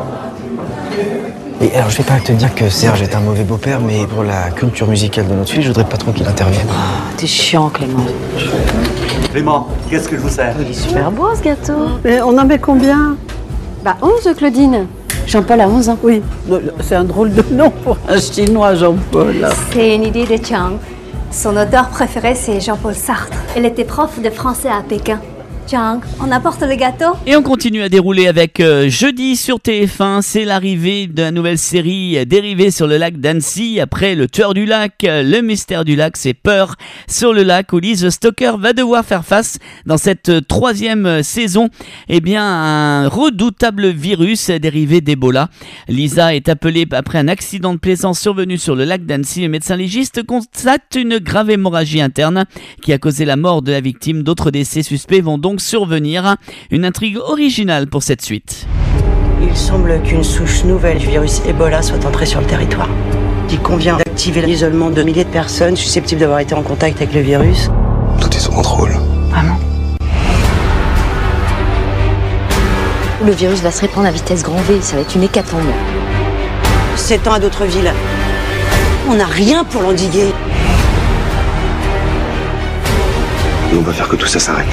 Et alors, je vais pas te dire que Serge est un mauvais beau-père, mais pour la culture musicale de notre fille, je voudrais pas trop qu'il intervienne. Oh, t'es chiant, Clément. Clément, qu'est-ce que je vous sers? Il est super beau, ce gâteau. Mais on en met combien? Bah onze, Claudine. Jean-Paul a onze ans. Oui, c'est un drôle de nom pour un chinois, Jean-Paul. C'est une idée de Chang. Son auteur préféré, c'est Jean-Paul Sartre. Elle était prof de français à Pékin. Chang, on apporte le gâteau? Et on continue à dérouler avec euh, jeudi sur T F un, c'est l'arrivée de la nouvelle série euh, dérivée sur le lac d'Annecy. Après Le Tueur du lac, euh, le mystère du lac, c'est Peur sur le lac, où Lise Stocker va devoir faire face dans cette euh, troisième euh, saison, eh bien, à un redoutable virus euh, dérivé d'Ebola. Lisa est appelée après un accident de plaisance survenu sur le lac d'Annecy. Le médecin légiste constate une grave hémorragie interne qui a causé la mort de la victime. D'autres décès suspects vont donc survenir. Une intrigue originale pour cette suite. Il semble qu'une souche nouvelle du virus Ebola soit entrée sur le territoire. Il convient d'activer l'isolement de milliers de personnes susceptibles d'avoir été en contact avec le virus. Tout est sous contrôle. Vraiment? Le virus va se répandre à vitesse grand V, ça va être une hécatombe. S'étend à d'autres villes. On n'a rien pour l'endiguer. Et on va faire que tout ça s'arrête.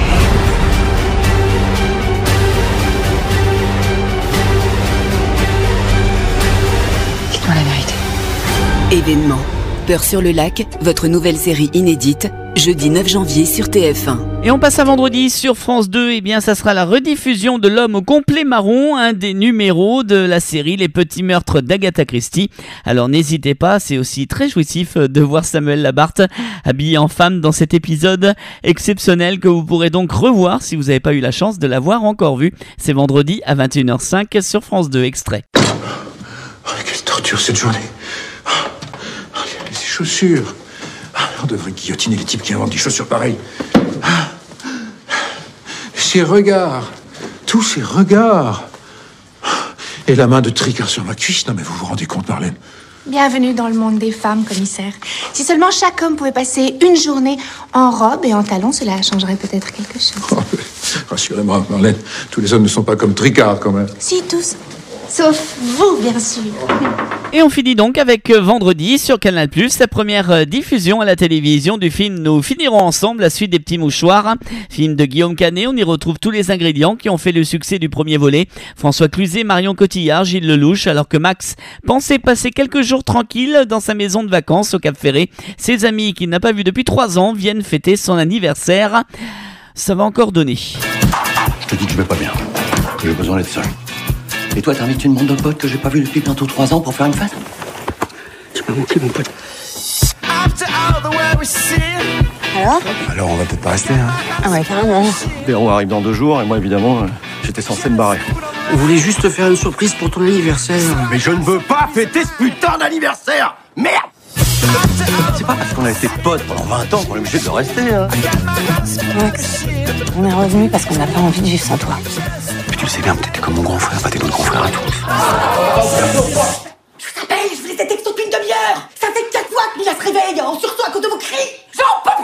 Dites-moi la vérité. Événement. Peur sur le lac, votre nouvelle série inédite, jeudi neuf janvier sur T F un. Et on passe à vendredi sur France deux, et bien ça sera la rediffusion de L'homme au complet marron, un des numéros de la série Les petits meurtres d'Agatha Christie. Alors n'hésitez pas, c'est aussi très jouissif de voir Samuel Labarthe habillé en femme dans cet épisode exceptionnel que vous pourrez donc revoir si vous n'avez pas eu la chance de l'avoir encore vu. C'est vendredi à vingt et une heures cinq sur France deux, extrait. Oh, quelle torture cette journée. Oh, ces chaussures. On devrait guillotiner les types qui inventent des chaussures pareilles. Ces regards. Tous ces regards. Et la main de Tricard sur ma cuisse. Non mais vous vous rendez compte, Marlène? Bienvenue dans le monde des femmes, commissaire. Si seulement chaque homme pouvait passer une journée en robe et en talons, cela changerait peut-être quelque chose. Oh, rassurez-moi, Marlène, tous les hommes ne sont pas comme Tricard, quand même. Si, tous. Sauf vous, bien sûr. Et on finit donc avec vendredi sur Canal plus, la première diffusion à la télévision du film Nous finirons ensemble, la suite des Petits Mouchoirs, film de Guillaume Canet. On y retrouve tous les ingrédients qui ont fait le succès du premier volet. François Cluzet, Marion Cotillard, Gilles Lelouch, alors que Max pensait passer quelques jours tranquilles dans sa maison de vacances au Cap Ferré. Ses amis qu'il n'a pas vus depuis trois ans viennent fêter son anniversaire. Ça va encore donner. Je te dis que je vais pas bien, que j'ai besoin d'être seul. Et toi, t'invites une bande de potes que j'ai pas vu depuis bientôt trois ans pour faire une fête? C'est pas mon clip, mon pote. Alors Alors, on va peut-être pas rester, hein. Ah ouais, carrément. Véro arrive dans deux jours, et moi, évidemment, j'étais censé me barrer. On voulait juste te faire une surprise pour ton anniversaire. Mais je ne veux pas fêter ce putain d'anniversaire! Merde! C'est pas parce qu'on a été potes pendant vingt ans qu'on est obligé de rester, hein. Max, on est revenu parce qu'on n'a pas envie de vivre sans toi. Mais tu le sais bien, t'étais comme mon grand frère, pas tes autres grands frères à tous. Je vous appelle, je vous laisse des textos depuis une demi-heure. Ça fait quatre fois que Mila se réveille, en sursaut à cause de vos cris. J'en peux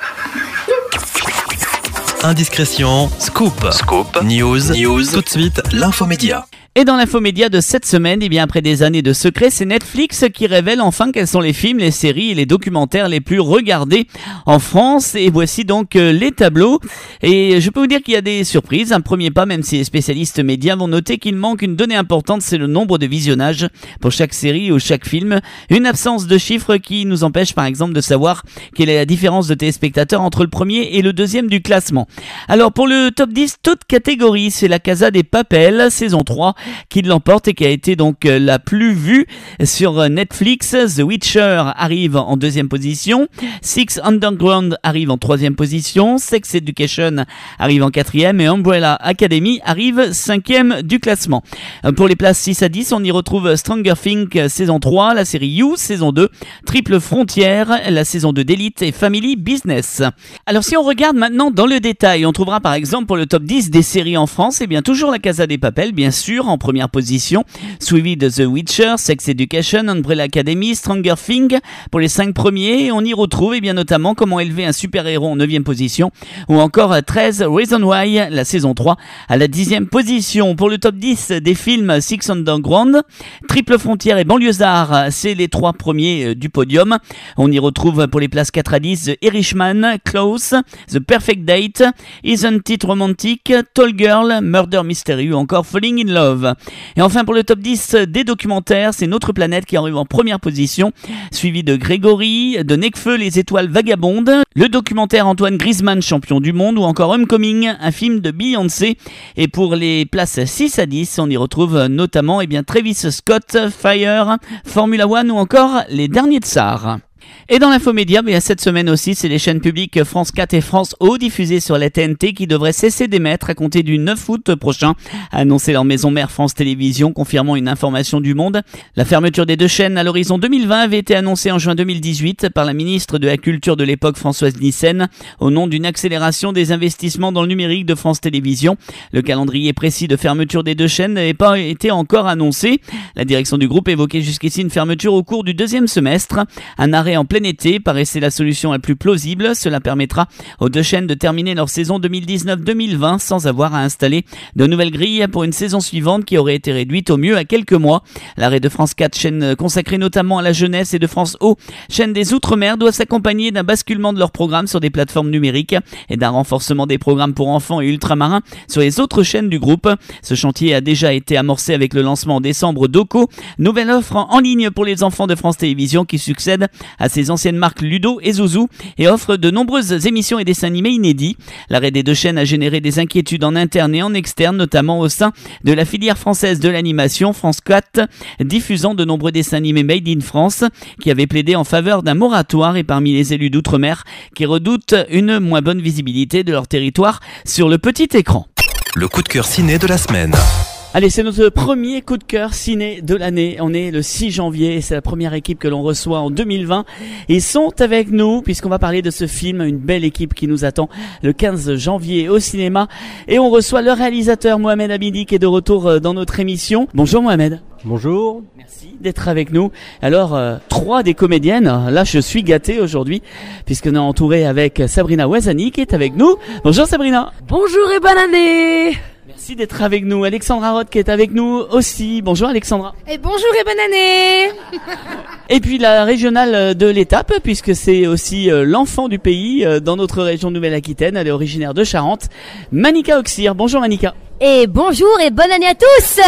plus. Indiscrétion, scoop, scoop, news, news, tout de suite, l'infomédia. Et dans l'infomédia de cette semaine, eh bien après des années de secrets, c'est Netflix qui révèle enfin quels sont les films, les séries et les documentaires les plus regardés en France. Et voici donc euh, les tableaux. Et je peux vous dire qu'il y a des surprises. Un premier pas, même si les spécialistes médias vont noter qu'il manque une donnée importante, c'est le nombre de visionnages pour chaque série ou chaque film. Une absence de chiffres qui nous empêche par exemple de savoir quelle est la différence de téléspectateurs entre le premier et le deuxième du classement. Alors pour le top dix, toute catégorie, c'est La Casa des Papel, saison trois, qui l'emporte et qui a été donc la plus vue sur Netflix. The Witcher arrive en deuxième position, Six Underground arrive en troisième position, Sex Education arrive en quatrième et Umbrella Academy arrive cinquième du classement. Pour les places six à dix, on y retrouve Stranger Things saison trois, la série You saison deux, Triple Frontière, la saison deux d'Elite et Family Business. Alors si on regarde maintenant dans le détail, on trouvera par exemple pour le top dix des séries en France, et eh bien toujours La Casa des Papel, bien sûr, en première position, suivi de The Witcher, Sex Education, Umbrella Academy, Stranger Things pour les cinq premiers. On y retrouve et bien notamment Comment élever un super-héros en neuvième position, ou encore treize Reasons Why, la saison trois, à la dixième position. Pour le top dix des films, Six Underground, Triple Frontière et Banlieusard, c'est les trois premiers du podium. On y retrouve pour les places quatre à dix The Irishman, Close, The Perfect Date, Isn't It Romantic, Tall Girl, Murder Mystery ou encore Falling in Love. Et enfin pour le top dix des documentaires, c'est Notre Planète qui arrive en première position, suivi de Grégory, de Nekfeu, Les Étoiles Vagabondes, le documentaire Antoine Griezmann, champion du monde, ou encore Homecoming, un film de Beyoncé. Et pour les places six à dix, on y retrouve notamment eh bien, Travis Scott, Fire, Formula One ou encore Les Derniers Tsars. Et dans l'infomédia, mais cette semaine aussi, c'est les chaînes publiques France quatre et France O diffusées sur la T N T qui devraient cesser d'émettre à compter du neuf août prochain, a annoncé leur maison mère France Télévisions, confirmant une information du Monde. La fermeture des deux chaînes à l'horizon deux mille vingt avait été annoncée en juin deux mille dix-huit par la ministre de la Culture de l'époque, Françoise Nyssen, au nom d'une accélération des investissements dans le numérique de France Télévisions. Le calendrier précis de fermeture des deux chaînes n'avait pas été encore annoncé. La direction du groupe évoquait jusqu'ici une fermeture au cours du deuxième semestre. Un arrêt en plein été paraissait la solution la plus plausible. Cela permettra aux deux chaînes de terminer leur saison deux mille dix-neuf deux mille vingt sans avoir à installer de nouvelles grilles pour une saison suivante qui aurait été réduite au mieux à quelques mois. L'arrêt de France quatre, chaîne consacrée notamment à la jeunesse, et de France O, chaîne des Outre-mer, doit s'accompagner d'un basculement de leurs programmes sur des plateformes numériques et d'un renforcement des programmes pour enfants et ultramarins sur les autres chaînes du groupe. Ce chantier a déjà été amorcé avec le lancement en décembre d'Oko, nouvelle offre en ligne pour les enfants de France Télévisions qui succède à à ses anciennes marques Ludo et Zouzou et offre de nombreuses émissions et dessins animés inédits. L'arrêt des deux chaînes a généré des inquiétudes en interne et en externe, notamment au sein de la filière française de l'animation, France quatre, diffusant de nombreux dessins animés made in France, qui avait plaidé en faveur d'un moratoire et parmi les élus d'outre-mer qui redoutent une moins bonne visibilité de leur territoire sur le petit écran. Le coup de cœur ciné de la semaine. Allez, c'est notre premier coup de cœur ciné de l'année. On est le six janvier et c'est la première équipe que l'on reçoit en deux mille vingt. Ils sont avec nous puisqu'on va parler de ce film, une belle équipe qui nous attend le quinze janvier au cinéma. Et on reçoit le réalisateur Mohamed Hamidi qui est de retour dans notre émission. Bonjour Mohamed. Bonjour. Merci d'être avec nous. Alors, euh, trois des comédiennes, là je suis gâté aujourd'hui puisqu'on est entouré avec Sabrina Ouazani qui est avec nous. Bonjour Sabrina. Bonjour et bonne année. Merci d'être avec nous. Alexandra Roth qui est avec nous aussi. Bonjour Alexandra. Et bonjour et bonne année. Et puis la régionale de l'étape, puisque c'est aussi l'enfant du pays dans notre région Nouvelle-Aquitaine. Elle est originaire de Charente. Manika Oxir. Bonjour Manika. Et bonjour et bonne année à tous.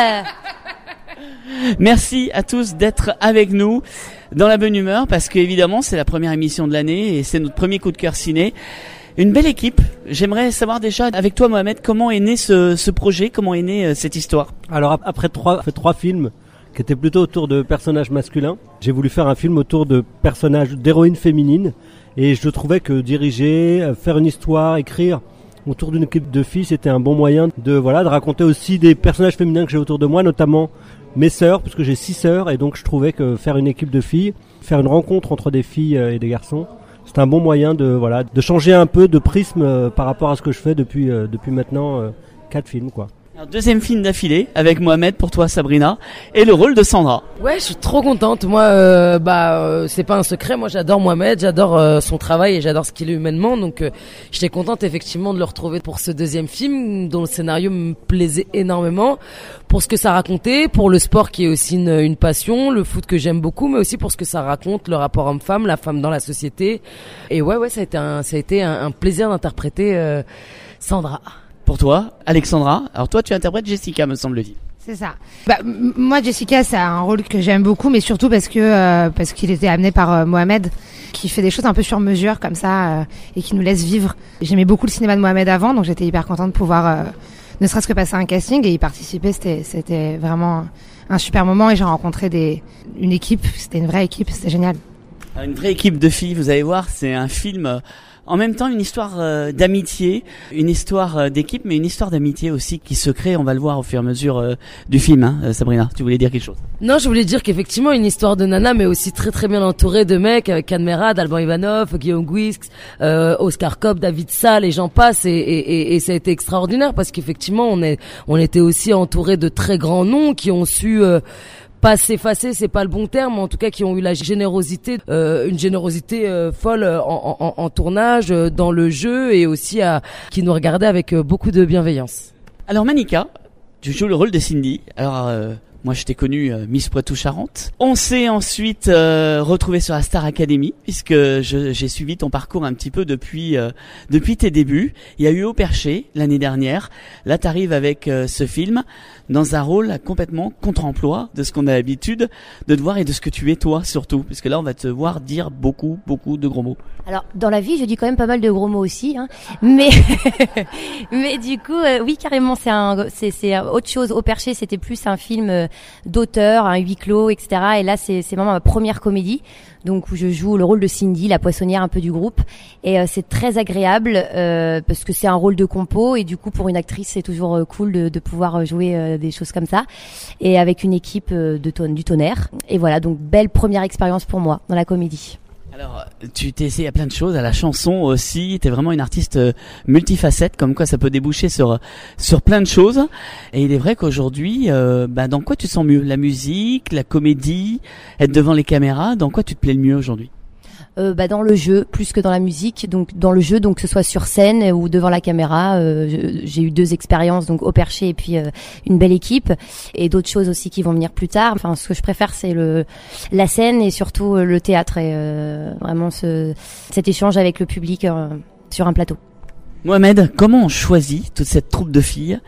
Merci à tous d'être avec nous dans la bonne humeur parce qu'évidemment c'est la première émission de l'année et c'est notre premier coup de cœur ciné. Une belle équipe. J'aimerais savoir déjà avec toi Mohamed comment est né ce, ce projet, comment est née euh, cette histoire. Alors après trois, fait trois films qui étaient plutôt autour de personnages masculins, j'ai voulu faire un film autour de personnages, d'héroïnes féminines et je trouvais que diriger, faire une histoire, écrire autour d'une équipe de filles, c'était un bon moyen de voilà de raconter aussi des personnages féminins que j'ai autour de moi, notamment mes sœurs, parce que j'ai six sœurs et donc je trouvais que faire une équipe de filles, faire une rencontre entre des filles et des garçons, c'est un bon moyen de voilà de changer un peu de prisme euh, par rapport à ce que je fais depuis euh, depuis maintenant euh, quatre films quoi. Alors, deuxième film d'affilée avec Mohamed pour toi Sabrina et le rôle de Sandra. Ouais, je suis trop contente. Moi, euh, bah euh, c'est pas un secret. Moi, j'adore Mohamed, j'adore euh, son travail et j'adore ce qu'il est humainement. Donc, euh, j'étais contente effectivement de le retrouver pour ce deuxième film dont le scénario me plaisait énormément pour ce que ça racontait, pour le sport qui est aussi une, une passion, le foot que j'aime beaucoup, mais aussi pour ce que ça raconte, le rapport homme-femme, la femme dans la société. Et ouais, ouais, ça a été un, ça a été un, un plaisir d'interpréter euh, Sandra. Pour toi, Alexandra, alors toi tu interprètes Jessica me semble-t-il. C'est ça. Bah, m- moi Jessica c'est un rôle que j'aime beaucoup mais surtout parce que euh, parce qu'il était amené par euh, Mohamed qui fait des choses un peu sur mesure comme ça euh, et qui nous laisse vivre. J'aimais beaucoup le cinéma de Mohamed avant donc j'étais hyper contente de pouvoir euh, ne serait-ce que passer un casting et y participer, c'était c'était vraiment un super moment et j'ai rencontré des une équipe, c'était une vraie équipe, c'était génial. Une vraie équipe de filles, vous allez voir, c'est un film euh, en même temps une histoire euh, d'amitié, une histoire euh, d'équipe, mais une histoire d'amitié aussi qui se crée. On va le voir au fur et à mesure euh, du film. Hein. Euh, Sabrina, tu voulais dire quelque chose? Non, je voulais dire qu'effectivement une histoire de nana, mais aussi très très bien entourée de mecs avec Anne Merad, Alban Ivanov, Guillaume Guisque, euh, Oscar Cobb, David Salle et j'en passe. Et, et, et, et ça a été extraordinaire parce qu'effectivement on est, on était aussi entouré de très grands noms qui ont su euh, pas s'effacer, c'est pas le bon terme, mais en tout cas qui ont eu la générosité, euh, une générosité euh, folle en, en, en tournage, euh, dans le jeu et aussi à, qui nous regardaient avec euh, beaucoup de bienveillance. Alors Manika, tu joues le rôle de Cindy. Alors euh, moi je t'ai connue euh, Miss Poitou-Charentes. On s'est ensuite euh, retrouvé sur la Star Academy puisque je, j'ai suivi ton parcours un petit peu depuis euh, depuis tes débuts. Il y a eu Au Perché l'année dernière. Là t'arrives avec euh, ce film dans un rôle complètement contre-emploi de ce qu'on a l'habitude de te voir et de ce que tu es toi surtout, puisque là on va te voir dire beaucoup beaucoup de gros mots. Alors dans la vie je dis quand même pas mal de gros mots aussi, hein. mais mais du coup euh, oui carrément c'est un c'est c'est autre chose. Au Perché c'était plus un film euh, d'auteur, un huis clos, et cetera. Et là c'est c'est vraiment ma première comédie. Donc où je joue le rôle de Cindy, la poissonnière un peu du groupe, et euh, c'est très agréable euh, parce que c'est un rôle de compo et du coup pour une actrice c'est toujours euh, cool de, de pouvoir jouer euh, des choses comme ça et avec une équipe euh, de ton, du tonnerre. Et voilà, donc belle première expérience pour moi dans la comédie. Alors, tu t'es essayé à plein de choses, à la chanson aussi, t'es vraiment une artiste multifacette, comme quoi ça peut déboucher sur sur plein de choses. Et il est vrai qu'aujourd'hui, euh, bah, dans quoi tu te sens mieux? La musique, la comédie, être devant les caméras, dans quoi tu te plais le mieux aujourd'hui? Euh, bah dans le jeu plus que dans la musique, donc dans le jeu, donc que ce soit sur scène ou devant la caméra. Euh, j'ai eu deux expériences, donc Au Perché et puis euh, une belle équipe et d'autres choses aussi qui vont venir plus tard. Enfin, ce que je préfère c'est le la scène et surtout euh, le théâtre et euh, vraiment ce cet échange avec le public euh, sur un plateau. Mohamed, comment on choisit toute cette troupe de filles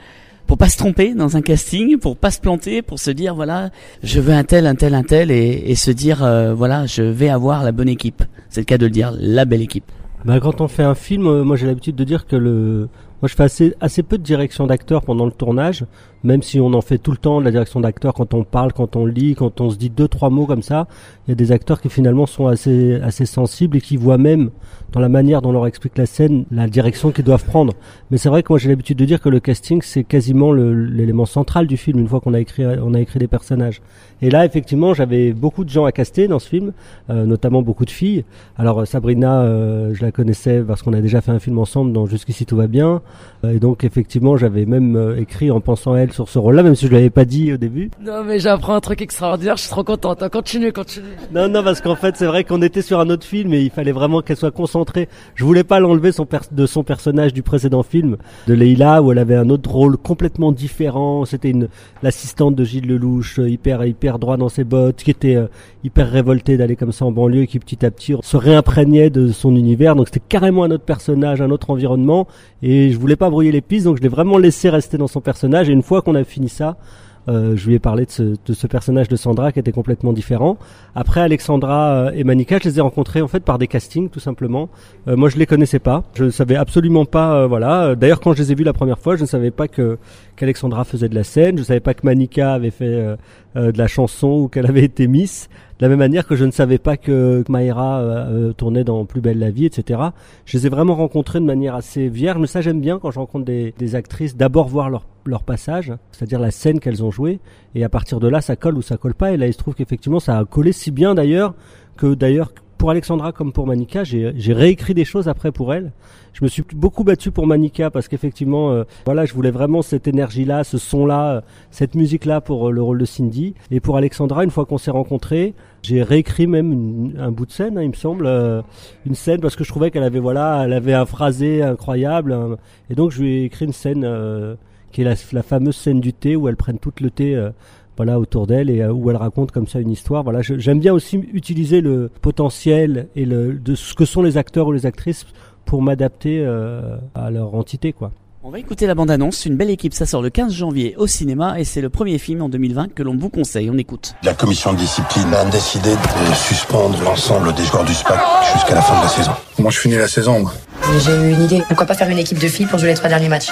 pour pas se tromper dans un casting, pour pas se planter, pour se dire voilà, je veux un tel, un tel, un tel, et, et se dire euh, voilà, je vais avoir la bonne équipe. C'est le cas de le dire, la belle équipe. Bah, quand on fait un film, euh, moi j'ai l'habitude de dire que le, moi je fais assez, assez peu de direction d'acteur pendant le tournage, même si on en fait tout le temps de la direction d'acteur quand on parle, quand on lit, quand on se dit deux trois mots comme ça. Il y a des acteurs qui finalement sont assez, assez sensibles et qui voient même dans la manière dont on leur explique la scène, la direction qu'ils doivent prendre. Mais c'est vrai que moi j'ai l'habitude de dire que le casting c'est quasiment le, l'élément central du film une fois qu'on a écrit, on a écrit des personnages. Et là effectivement j'avais beaucoup de gens à caster dans ce film, euh, notamment beaucoup de filles. Alors Sabrina, euh, je la connaissais parce qu'on a déjà fait un film ensemble dans Jusqu'ici tout va bien. Euh, et donc effectivement j'avais même euh, écrit en pensant à elle sur ce rôle-là, même si je l'avais pas dit au début. Non mais j'apprends un truc extraordinaire, je suis trop contente. Continue, continue. Non, non, parce qu'en fait c'est vrai qu'on était sur un autre film et il fallait vraiment qu'elle soit concentrée. Je voulais pas l'enlever son per- de son personnage du précédent film, de Leïla, où elle avait un autre rôle complètement différent. C'était une l'assistante de Gilles Lelouch, euh, hyper hyper droit dans ses bottes, qui était euh, hyper révoltée d'aller comme ça en banlieue et qui petit à petit se réimprégnait de son univers. Donc c'était carrément un autre personnage, un autre environnement, et je voulais pas brouiller les pistes, donc je l'ai vraiment laissé rester dans son personnage. Et une fois qu'on a fini ça, Euh, je lui ai parlé de ce, de ce personnage de Sandra qui était complètement différent. Après, Alexandra et Manika, je les ai rencontrés en fait par des castings tout simplement. Euh, moi, je les connaissais pas. Je ne savais absolument pas. Euh, voilà. D'ailleurs, quand je les ai vus la première fois, je ne savais pas que qu'Alexandra faisait de la scène. Je ne savais pas que Manika avait fait euh, euh, de la chanson ou qu'elle avait été Miss. De la même manière que je ne savais pas que Maïra euh, tournait dans Plus belle la vie, et cetera. Je les ai vraiment rencontrés de manière assez vierge. Mais ça, j'aime bien quand je rencontre des, des actrices, d'abord voir leur leur passage, c'est-à-dire la scène qu'elles ont jouée, et à partir de là, ça colle ou ça colle pas. Et là, il se trouve qu'effectivement, ça a collé si bien d'ailleurs que d'ailleurs pour Alexandra comme pour Manika, j'ai, j'ai réécrit des choses après pour elle. Je me suis beaucoup battu pour Manika parce qu'effectivement, euh, voilà, je voulais vraiment cette énergie-là, ce son-là, euh, cette musique-là pour euh, le rôle de Cindy. Et pour Alexandra, une fois qu'on s'est rencontrés, j'ai réécrit même une, un bout de scène, hein, il me semble, euh, une scène parce que je trouvais qu'elle avait, voilà, elle avait un phrasé incroyable. Hein, et donc, je lui ai écrit une scène euh, qui est la, la fameuse scène du thé où elles prennent tout le thé. Euh, voilà, autour d'elle et euh, où elle raconte comme ça une histoire. Voilà, je, j'aime bien aussi utiliser le potentiel et le de ce que sont les acteurs ou les actrices pour m'adapter euh, à leur entité, quoi. On va écouter la bande-annonce. Une belle équipe, ça sort le quinze janvier au cinéma et c'est le premier film en deux mille vingt que l'on vous conseille. On écoute. La commission de discipline a décidé de suspendre l'ensemble des joueurs du SPAC jusqu'à la fin de la saison. Moi, je finis la saison, moi. J'ai eu une idée. Pourquoi pas faire une équipe de filles pour jouer les trois derniers matchs?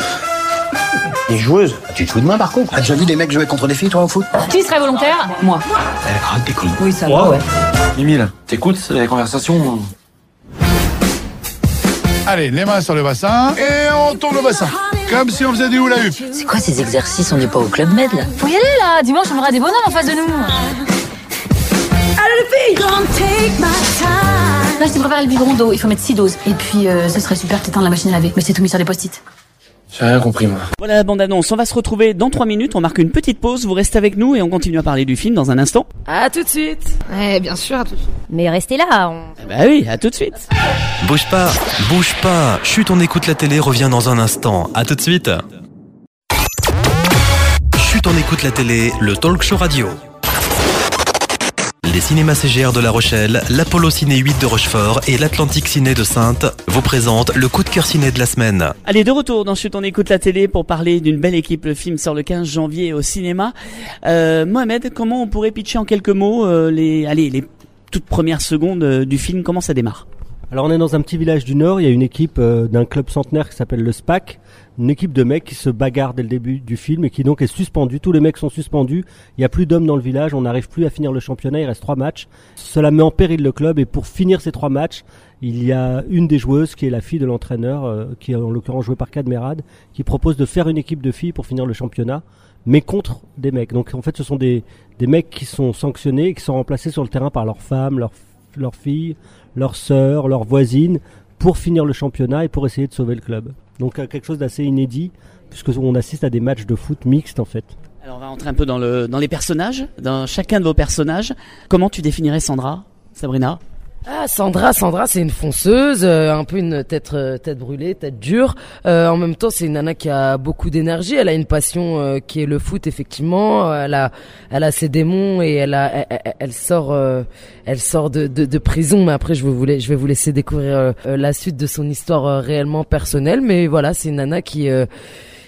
Les joueuses, tu te fous de moi par contre? T'as déjà vu des mecs jouer contre des filles, toi, au foot? Qui serait volontaire? Moi. Eh, craque tes couilles. Oui, ça va, ouais. Mimi, là, t'écoutes les conversations? Allez, les mains sur le bassin et on tourne le bassin. Comme si on faisait du hula hoop. C'est quoi ces exercices? On n'est pas au Club Med, là? Faut y aller, là. Dimanche, on aura des bonhommes en face de nous. Allez, les filles! Là, je te préfère le biberon d'eau. Il faut mettre six doses. Et puis, euh, ce serait super que t'éteignes la machine à laver. Mais c'est tout mis sur des post-it. J'ai rien compris, moi. Voilà la bande-annonce. On va se retrouver dans trois minutes. On marque une petite pause. Vous restez avec nous et on continue à parler du film dans un instant. À tout de suite. Ouais, bien sûr, à tout de suite. Mais restez là. On... Bah oui, à tout de suite. Bouge pas, bouge pas. Chut, on écoute la télé, revient dans un instant. À tout de suite. Chut, on écoute la télé, le talk show radio. Les cinémas C G R de La Rochelle, l'Apollo Ciné huit de Rochefort et l'Atlantique Ciné de Saintes vous présentent le coup de cœur ciné de la semaine. Allez, de retour dans Chut, on écoute la télé pour parler d'une belle équipe. Le film sort le quinze janvier au cinéma. Euh, Mohamed, comment on pourrait pitcher en quelques mots euh, les, allez, les toutes premières secondes euh, du film? Comment ça démarre? Alors on est dans un petit village du Nord, il y a une équipe euh, d'un club centenaire qui s'appelle le SPAC, une équipe de mecs qui se bagarrent dès le début du film et qui donc est suspendue, tous les mecs sont suspendus, il n'y a plus d'hommes dans le village, on n'arrive plus à finir le championnat, il reste trois matchs, cela met en péril le club et pour finir ces trois matchs, il y a une des joueuses qui est la fille de l'entraîneur, euh, qui est en l'occurrence jouée par Cadmerade, qui propose de faire une équipe de filles pour finir le championnat, mais contre des mecs. Donc en fait ce sont des, des mecs qui sont sanctionnés et qui sont remplacés sur le terrain par leurs femmes, leurs leurs filles, leurs sœurs, leurs voisines, pour finir le championnat et pour essayer de sauver le club. Donc euh, quelque chose d'assez inédit, puisqu'on assiste à des matchs de foot mixtes en fait. Alors on va rentrer un peu dans, le, dans les personnages, dans chacun de vos personnages. Comment tu définirais Sandra, Sabrina? Ah, Sandra, Sandra, c'est une fonceuse, euh, un peu une tête, euh, tête brûlée, tête dure. Euh, en même temps, c'est une nana qui a beaucoup d'énergie. Elle a une passion euh, qui est le foot, effectivement. Elle a, elle a ses démons et elle a, elle, elle, elle sort, euh, elle sort de, de, de prison. Mais après, je vais vous, je vais vous laisser découvrir euh, la suite de son histoire euh, réellement personnelle. Mais voilà, c'est une nana qui. Euh,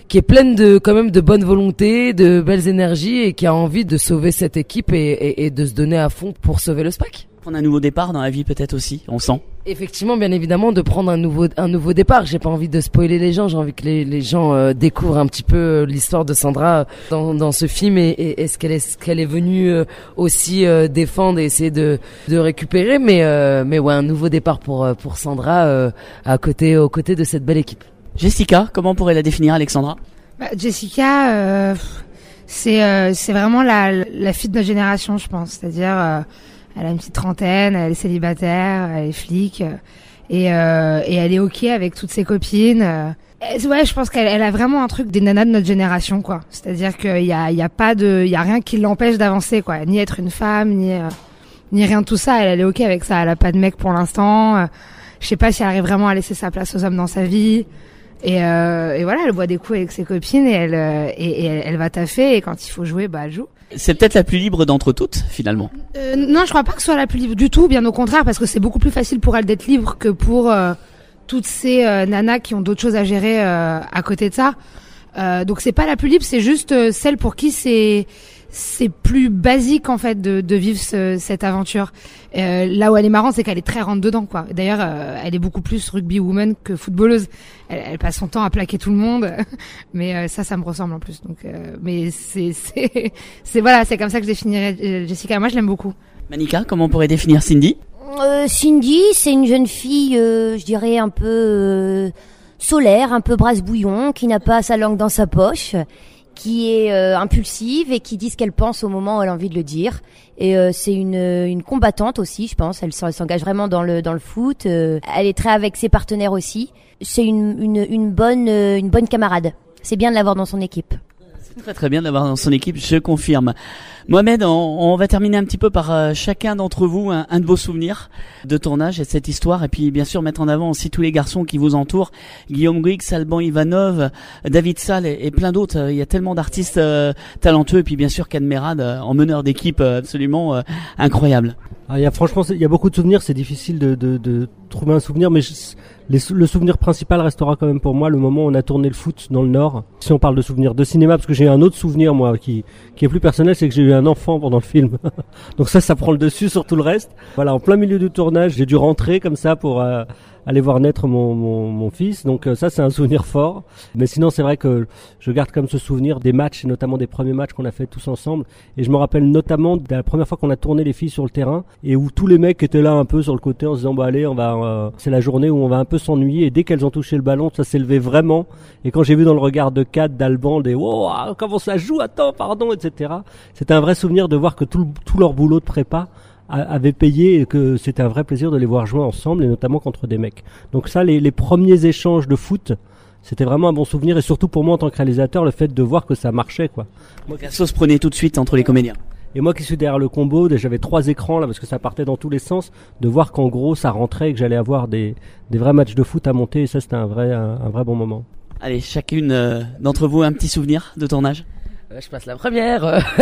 qui est pleine de quand même de bonne volonté, de belles énergies et qui a envie de sauver cette équipe et, et, et de se donner à fond pour sauver le SPAC. Prendre un nouveau départ dans la vie peut-être aussi, on sent. Effectivement, bien évidemment, de prendre un nouveau un nouveau départ. J'ai pas envie de spoiler les gens. J'ai envie que les les gens euh, découvrent un petit peu euh, l'histoire de Sandra dans dans ce film et, et, et ce qu'elle est ce qu'elle est venue euh, aussi euh, défendre et essayer de de récupérer. Mais euh, mais ouais, un nouveau départ pour pour Sandra euh, à côté aux côtés de cette belle équipe. Jessica, comment pourrait la définir Alexandra? Bah, Jessica, euh, c'est euh, c'est vraiment la la fille de notre génération, je pense. C'est-à-dire euh, elle a une petite trentaine, elle est célibataire, elle est flic, euh, et, euh, et elle est ok avec toutes ses copines. Euh. Et, ouais, je pense qu'elle elle a vraiment un truc des nanas de notre génération, quoi. C'est-à-dire qu'il y a, il y a pas de, il y a rien qui l'empêche d'avancer, quoi. Ni être une femme, ni, euh, ni rien de tout ça. Elle, elle est ok avec ça. Elle a pas de mec pour l'instant. Euh, je sais pas si elle arrive vraiment à laisser sa place aux hommes dans sa vie. Et, euh, et voilà, elle boit des coups avec ses copines et elle, euh, et, et elle, elle va taffer. Et quand il faut jouer, bah elle joue. C'est peut-être la plus libre d'entre toutes, finalement. Euh, non, je crois pas que ce soit la plus libre du tout, bien au contraire, parce que c'est beaucoup plus facile pour elle d'être libre que pour euh, toutes ces euh, nanas qui ont d'autres choses à gérer euh, à côté de ça. Euh, donc c'est pas la plus libre, c'est juste euh, celle pour qui c'est c'est plus basique en fait de, de vivre ce, cette aventure. Euh, là où elle est marrante, c'est qu'elle est très rentre dedans, quoi. D'ailleurs, euh, elle est beaucoup plus rugby woman que footballeuse. Elle, elle passe son temps à plaquer tout le monde, mais euh, ça, ça me ressemble en plus. Donc, euh, mais c'est c'est c'est voilà, c'est comme ça que je définirais Jessica. Moi, je l'aime beaucoup. Manika, comment on pourrait définir Cindy? euh, Cindy, c'est une jeune fille, euh, je dirais un peu euh, solaire, un peu brasse-bouillon, qui n'a pas sa langue dans sa poche, qui est euh, impulsive et qui dit ce qu'elle pense au moment où elle a envie de le dire. Et euh, c'est une une combattante aussi, je pense. Elle s'engage vraiment dans le dans le foot. Euh, elle est très avec ses partenaires aussi. C'est une une une bonne euh, une bonne camarade. C'est bien de l'avoir dans son équipe. C'est très très bien d'avoir dans son équipe, je confirme. Mohamed, on, on va terminer un petit peu par euh, chacun d'entre vous un, un de vos souvenirs de tournage et de cette histoire, et puis bien sûr mettre en avant aussi tous les garçons qui vous entourent, Guillaume Guix, Alban Ivanov, David Salle et, et plein d'autres. Il y a tellement d'artistes euh, talentueux, et puis bien sûr Kad Merad euh, en meneur d'équipe euh, absolument euh, incroyable. Ah, il y a franchement, il y a beaucoup de souvenirs. C'est difficile de, de, de trouver un souvenir, mais je, les, le souvenir principal restera quand même pour moi le moment où on a tourné le foot dans le Nord. Si on parle de souvenirs de cinéma, parce que j'ai un autre souvenir moi qui qui est plus personnel, c'est que j'ai eu un enfant pendant le film. Donc ça, ça prend le dessus sur tout le reste. Voilà, en plein milieu du tournage, j'ai dû rentrer comme ça pour euh, aller voir naître mon, mon, mon fils. Donc euh, ça, c'est un souvenir fort. Mais sinon, c'est vrai que je garde comme ce souvenir des matchs, et notamment des premiers matchs qu'on a fait tous ensemble. Et je me rappelle notamment de la première fois qu'on a tourné les filles sur le terrain et où tous les mecs étaient là un peu sur le côté en se disant bah allez, on va, euh, c'est la journée où on va un peu s'ennuyer. Et dès qu'elles ont touché le ballon, ça s'est levé vraiment. Et quand j'ai vu dans le regard de Kad, d'Alban, des wow, comment ça joue, attends, pardon, et cetera. C'était un vrai souvenir de voir que tout, tout leur boulot de prépa avait payé et que c'était un vrai plaisir de les voir jouer ensemble et notamment contre des mecs. Donc ça, les, les premiers échanges de foot, c'était vraiment un bon souvenir et surtout pour moi en tant que réalisateur, le fait de voir que ça marchait, quoi. Moi, la sauce prenait tout de suite entre les comédiens. Et moi qui suis derrière le combo, j'avais trois écrans là parce que ça partait dans tous les sens, de voir qu'en gros ça rentrait et que j'allais avoir des, des vrais matchs de foot à monter et ça c'était un vrai, un, un vrai bon moment. Allez, chacune euh, d'entre vous un petit souvenir de tournage. Euh, je passe la première.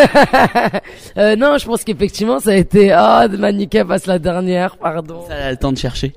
euh, non, je pense qu'effectivement ça a été ah oh, Manika passe la dernière, pardon. Ça a le temps de chercher.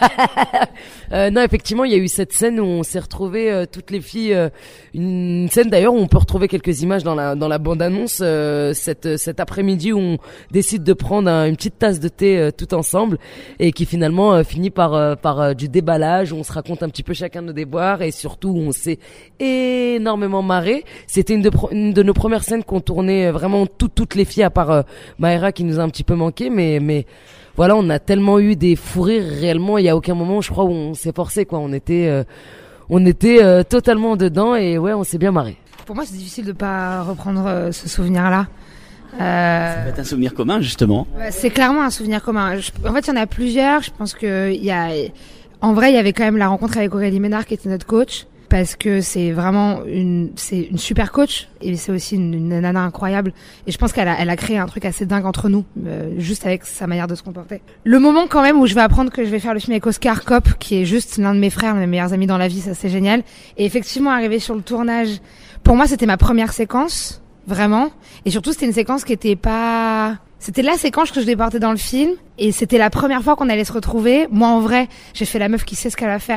euh, non, effectivement, il y a eu cette scène où on s'est retrouvés euh, toutes les filles. Euh, une scène d'ailleurs où on peut retrouver quelques images dans la dans la bande annonce. Euh, cette cet après-midi où on décide de prendre un, une petite tasse de thé euh, tout ensemble et qui finalement euh, finit par euh, par euh, du déballage où on se raconte un petit peu chacun nos déboires et surtout où on s'est énormément marré. C'était une de pro- une de nos premières scènes qu'on tournait vraiment toutes toutes les filles à part euh, Maëra qui nous a un petit peu manqué, mais mais voilà, on a tellement eu des fous rires réellement. Il y a aucun moment, je crois, où on s'est forcé, quoi. On était euh, on était euh, totalement dedans et ouais, on s'est bien marré. Pour moi, c'est difficile de pas reprendre euh, ce souvenir-là. Euh... Ça va être un souvenir commun, justement. Bah, c'est clairement un souvenir commun. Je, en fait, il y en a plusieurs. Je pense que il y a, en vrai, il y avait quand même la rencontre avec Aurélie Ménard qui était notre coach. Parce que c'est vraiment une, c'est une super coach et c'est aussi une, une nana incroyable. Et je pense qu'elle a, elle a créé un truc assez dingue entre nous, euh, juste avec sa manière de se comporter. Le moment quand même où je vais apprendre que je vais faire le film avec Oscar Kopp, qui est juste l'un de mes frères, l'un de mes meilleurs amis dans la vie, ça c'est génial. Et effectivement, arriver sur le tournage, pour moi c'était ma première séquence, vraiment. Et surtout c'était une séquence qui était pas... C'était la séquence que je devais porter dans le film et c'était la première fois qu'on allait se retrouver. Moi en vrai, j'ai fait la meuf qui sait ce qu'elle va faire.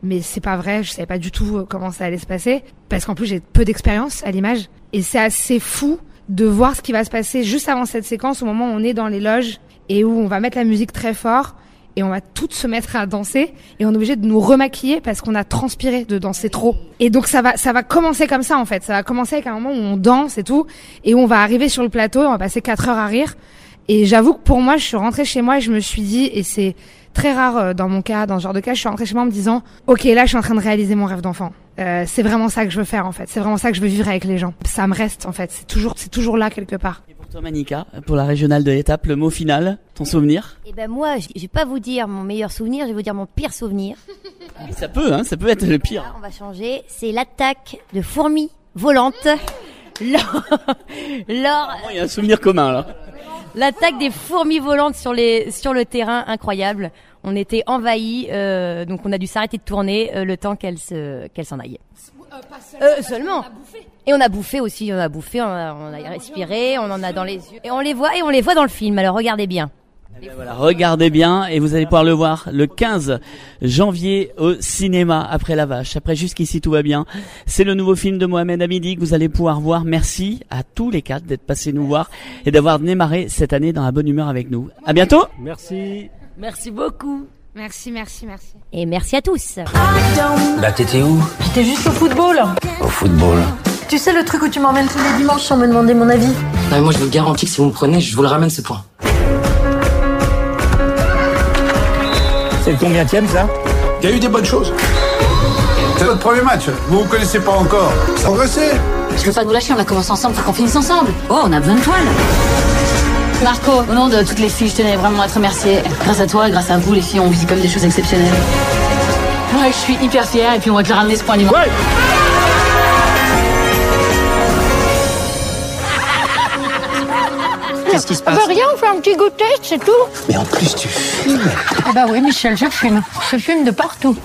mais c'est pas vrai, je savais pas du tout comment ça allait se passer, parce qu'en plus j'ai peu d'expérience à l'image, et c'est assez fou de voir ce qui va se passer juste avant cette séquence, au moment où on est dans les loges, et où on va mettre la musique très fort, et on va toutes se mettre à danser, et on est obligé de nous remaquiller parce qu'on a transpiré de danser trop. Et donc ça va, ça va commencer comme ça en fait, ça va commencer avec un moment où on danse et tout, et où on va arriver sur le plateau, on va passer quatre heures à rire, et j'avoue que pour moi, je suis rentrée chez moi et je me suis dit, et c'est très rare dans mon cas, dans ce genre de cas, je suis rentrée chez moi en me disant, ok, là je suis en train de réaliser mon rêve d'enfant. Euh, c'est vraiment ça que je veux faire en fait, c'est vraiment ça que je veux vivre avec les gens. Ça me reste en fait, c'est toujours, c'est toujours là quelque part. Toi Manika, pour la régionale de l'étape, le mot final, ton souvenir? Eh ben moi, je vais pas vous dire mon meilleur souvenir, je vais vous dire mon pire souvenir. Ça peut, hein, ça peut être le pire. Là, on va changer, c'est l'attaque de fourmis volantes. Lors... Lors... Il y a un souvenir commun là. L'attaque des fourmis volantes sur les sur le terrain, incroyable. On était envahis, euh, donc on a dû s'arrêter de tourner euh, le temps qu'elles se qu'elles s'en aillent. Euh, seulement. On a bouffé. Et on a bouffé aussi, on a bouffé, on a, on a respiré, on en a dans les yeux. Et on les voit, et on les voit dans le film, alors regardez bien. Eh bien voilà, regardez bien, et vous allez pouvoir le voir le quinze janvier au cinéma, après La Vache. Après Jusqu'ici tout va bien. C'est le nouveau film de Mohamed Hamidi que vous allez pouvoir voir. Merci à tous les quatre d'être passés nous voir et d'avoir démarré cette année dans la bonne humeur avec nous. À bientôt. Merci. Merci beaucoup. Merci, merci, merci. Et merci à tous. Bah t'étais où? J'étais juste au football. Au football. Tu sais le truc où tu m'emmènes tous les dimanches sans me demander mon avis? Non mais moi je vous garantis que si vous me prenez, je vous le ramène ce point. C'est le combienième ça? Il y a eu des bonnes choses. C'est notre premier match, vous vous connaissez pas encore. Progressez. Je veux pas nous lâcher, on a commencé ensemble, faut qu'on finisse ensemble. Oh, on a besoin de toile. Marco, au nom de toutes les filles, je tenais vraiment à te remercier. Grâce à toi, grâce à vous, les filles, on vit comme des choses exceptionnelles. Ouais, je suis hyper fière et puis on va te le ramener ce point dimanche. Ouais. Qu'est-ce qui se passe? Bah rien, on fait un petit goûter, c'est tout. Mais en plus tu fumes. Ah bah oui Michel, je fume. Je fume de partout.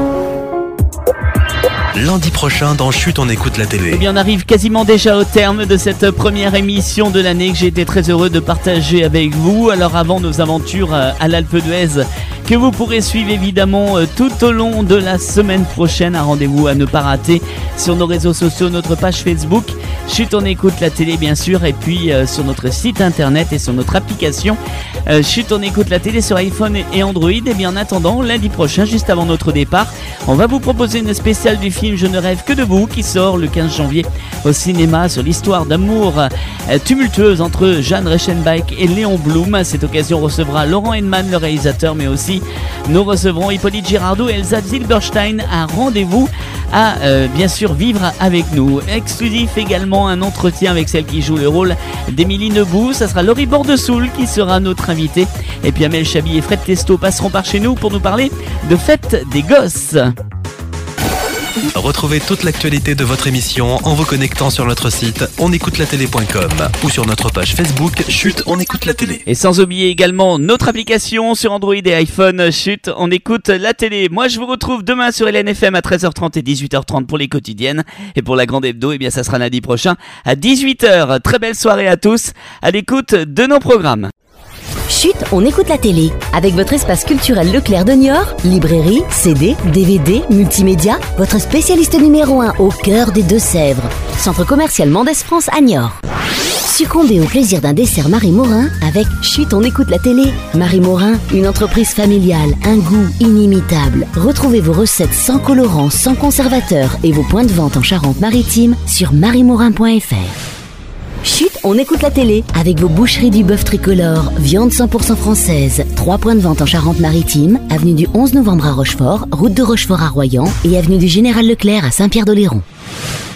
Lundi prochain dans Chut, on écoute la télé. Eh bien, on arrive quasiment déjà au terme de cette première émission de l'année que j'ai été très heureux de partager avec vous. Alors avant nos aventures à l'Alpe d'Huez, que vous pourrez suivre évidemment tout au long de la semaine prochaine, un rendez-vous à ne pas rater sur nos réseaux sociaux, notre page Facebook Chut, on écoute la télé bien sûr, et puis euh, sur notre site internet et sur notre application euh, Chut, on écoute la télé sur iPhone et Android. Et bien en attendant, lundi prochain, juste avant notre départ, on va vous proposer une spéciale du film Je ne rêve que de vous, qui sort le quinze janvier au cinéma, sur l'histoire d'amour euh, tumultueuse entre Jeanne Reichenbach et Léon Blum. À cette occasion, on recevra Laurent Henman, le réalisateur, mais aussi nous recevrons Hippolyte Girardot et Elsa Zilberstein. Un rendez-vous à euh, bien sûr vivre avec nous. Exclusif également, un entretien avec celle qui joue le rôle d'Émilie Nebout. Ça sera Laurie Bordesoul qui sera notre invitée. Et puis Amel Chabi et Fred Testo passeront par chez nous pour nous parler de Fête des Gosses. Retrouvez toute l'actualité de votre émission en vous connectant sur notre site on écoute la télé point com ou sur notre page Facebook Chut, on écoute la télé. Et sans oublier également notre application sur Android et iPhone Chut, on écoute la télé. Moi je vous retrouve demain sur L N F M à treize heures trente et dix-huit heures trente pour les quotidiennes. Et pour la grande hebdo, eh bien ça sera lundi prochain à dix-huit heures. Très belle soirée à tous à l'écoute de nos programmes. Chut, on écoute la télé. Avec votre espace culturel Leclerc de Niort, librairie, C D, D V D, multimédia, votre spécialiste numéro un au cœur des Deux-Sèvres. Centre commercial Mendès France à Niort. Succombez au plaisir d'un dessert Marie Morin avec Chut, on écoute la télé. Marie Morin, une entreprise familiale, un goût inimitable. Retrouvez vos recettes sans colorants, sans conservateurs et vos points de vente en Charente-Maritime sur marie morin point f r. Chut, on écoute la télé avec vos boucheries du bœuf tricolore, viande cent pour cent française. Trois points de vente en Charente-Maritime, avenue du onze novembre à Rochefort, route de Rochefort à Royan et avenue du Général Leclerc à Saint-Pierre-d'Oléron.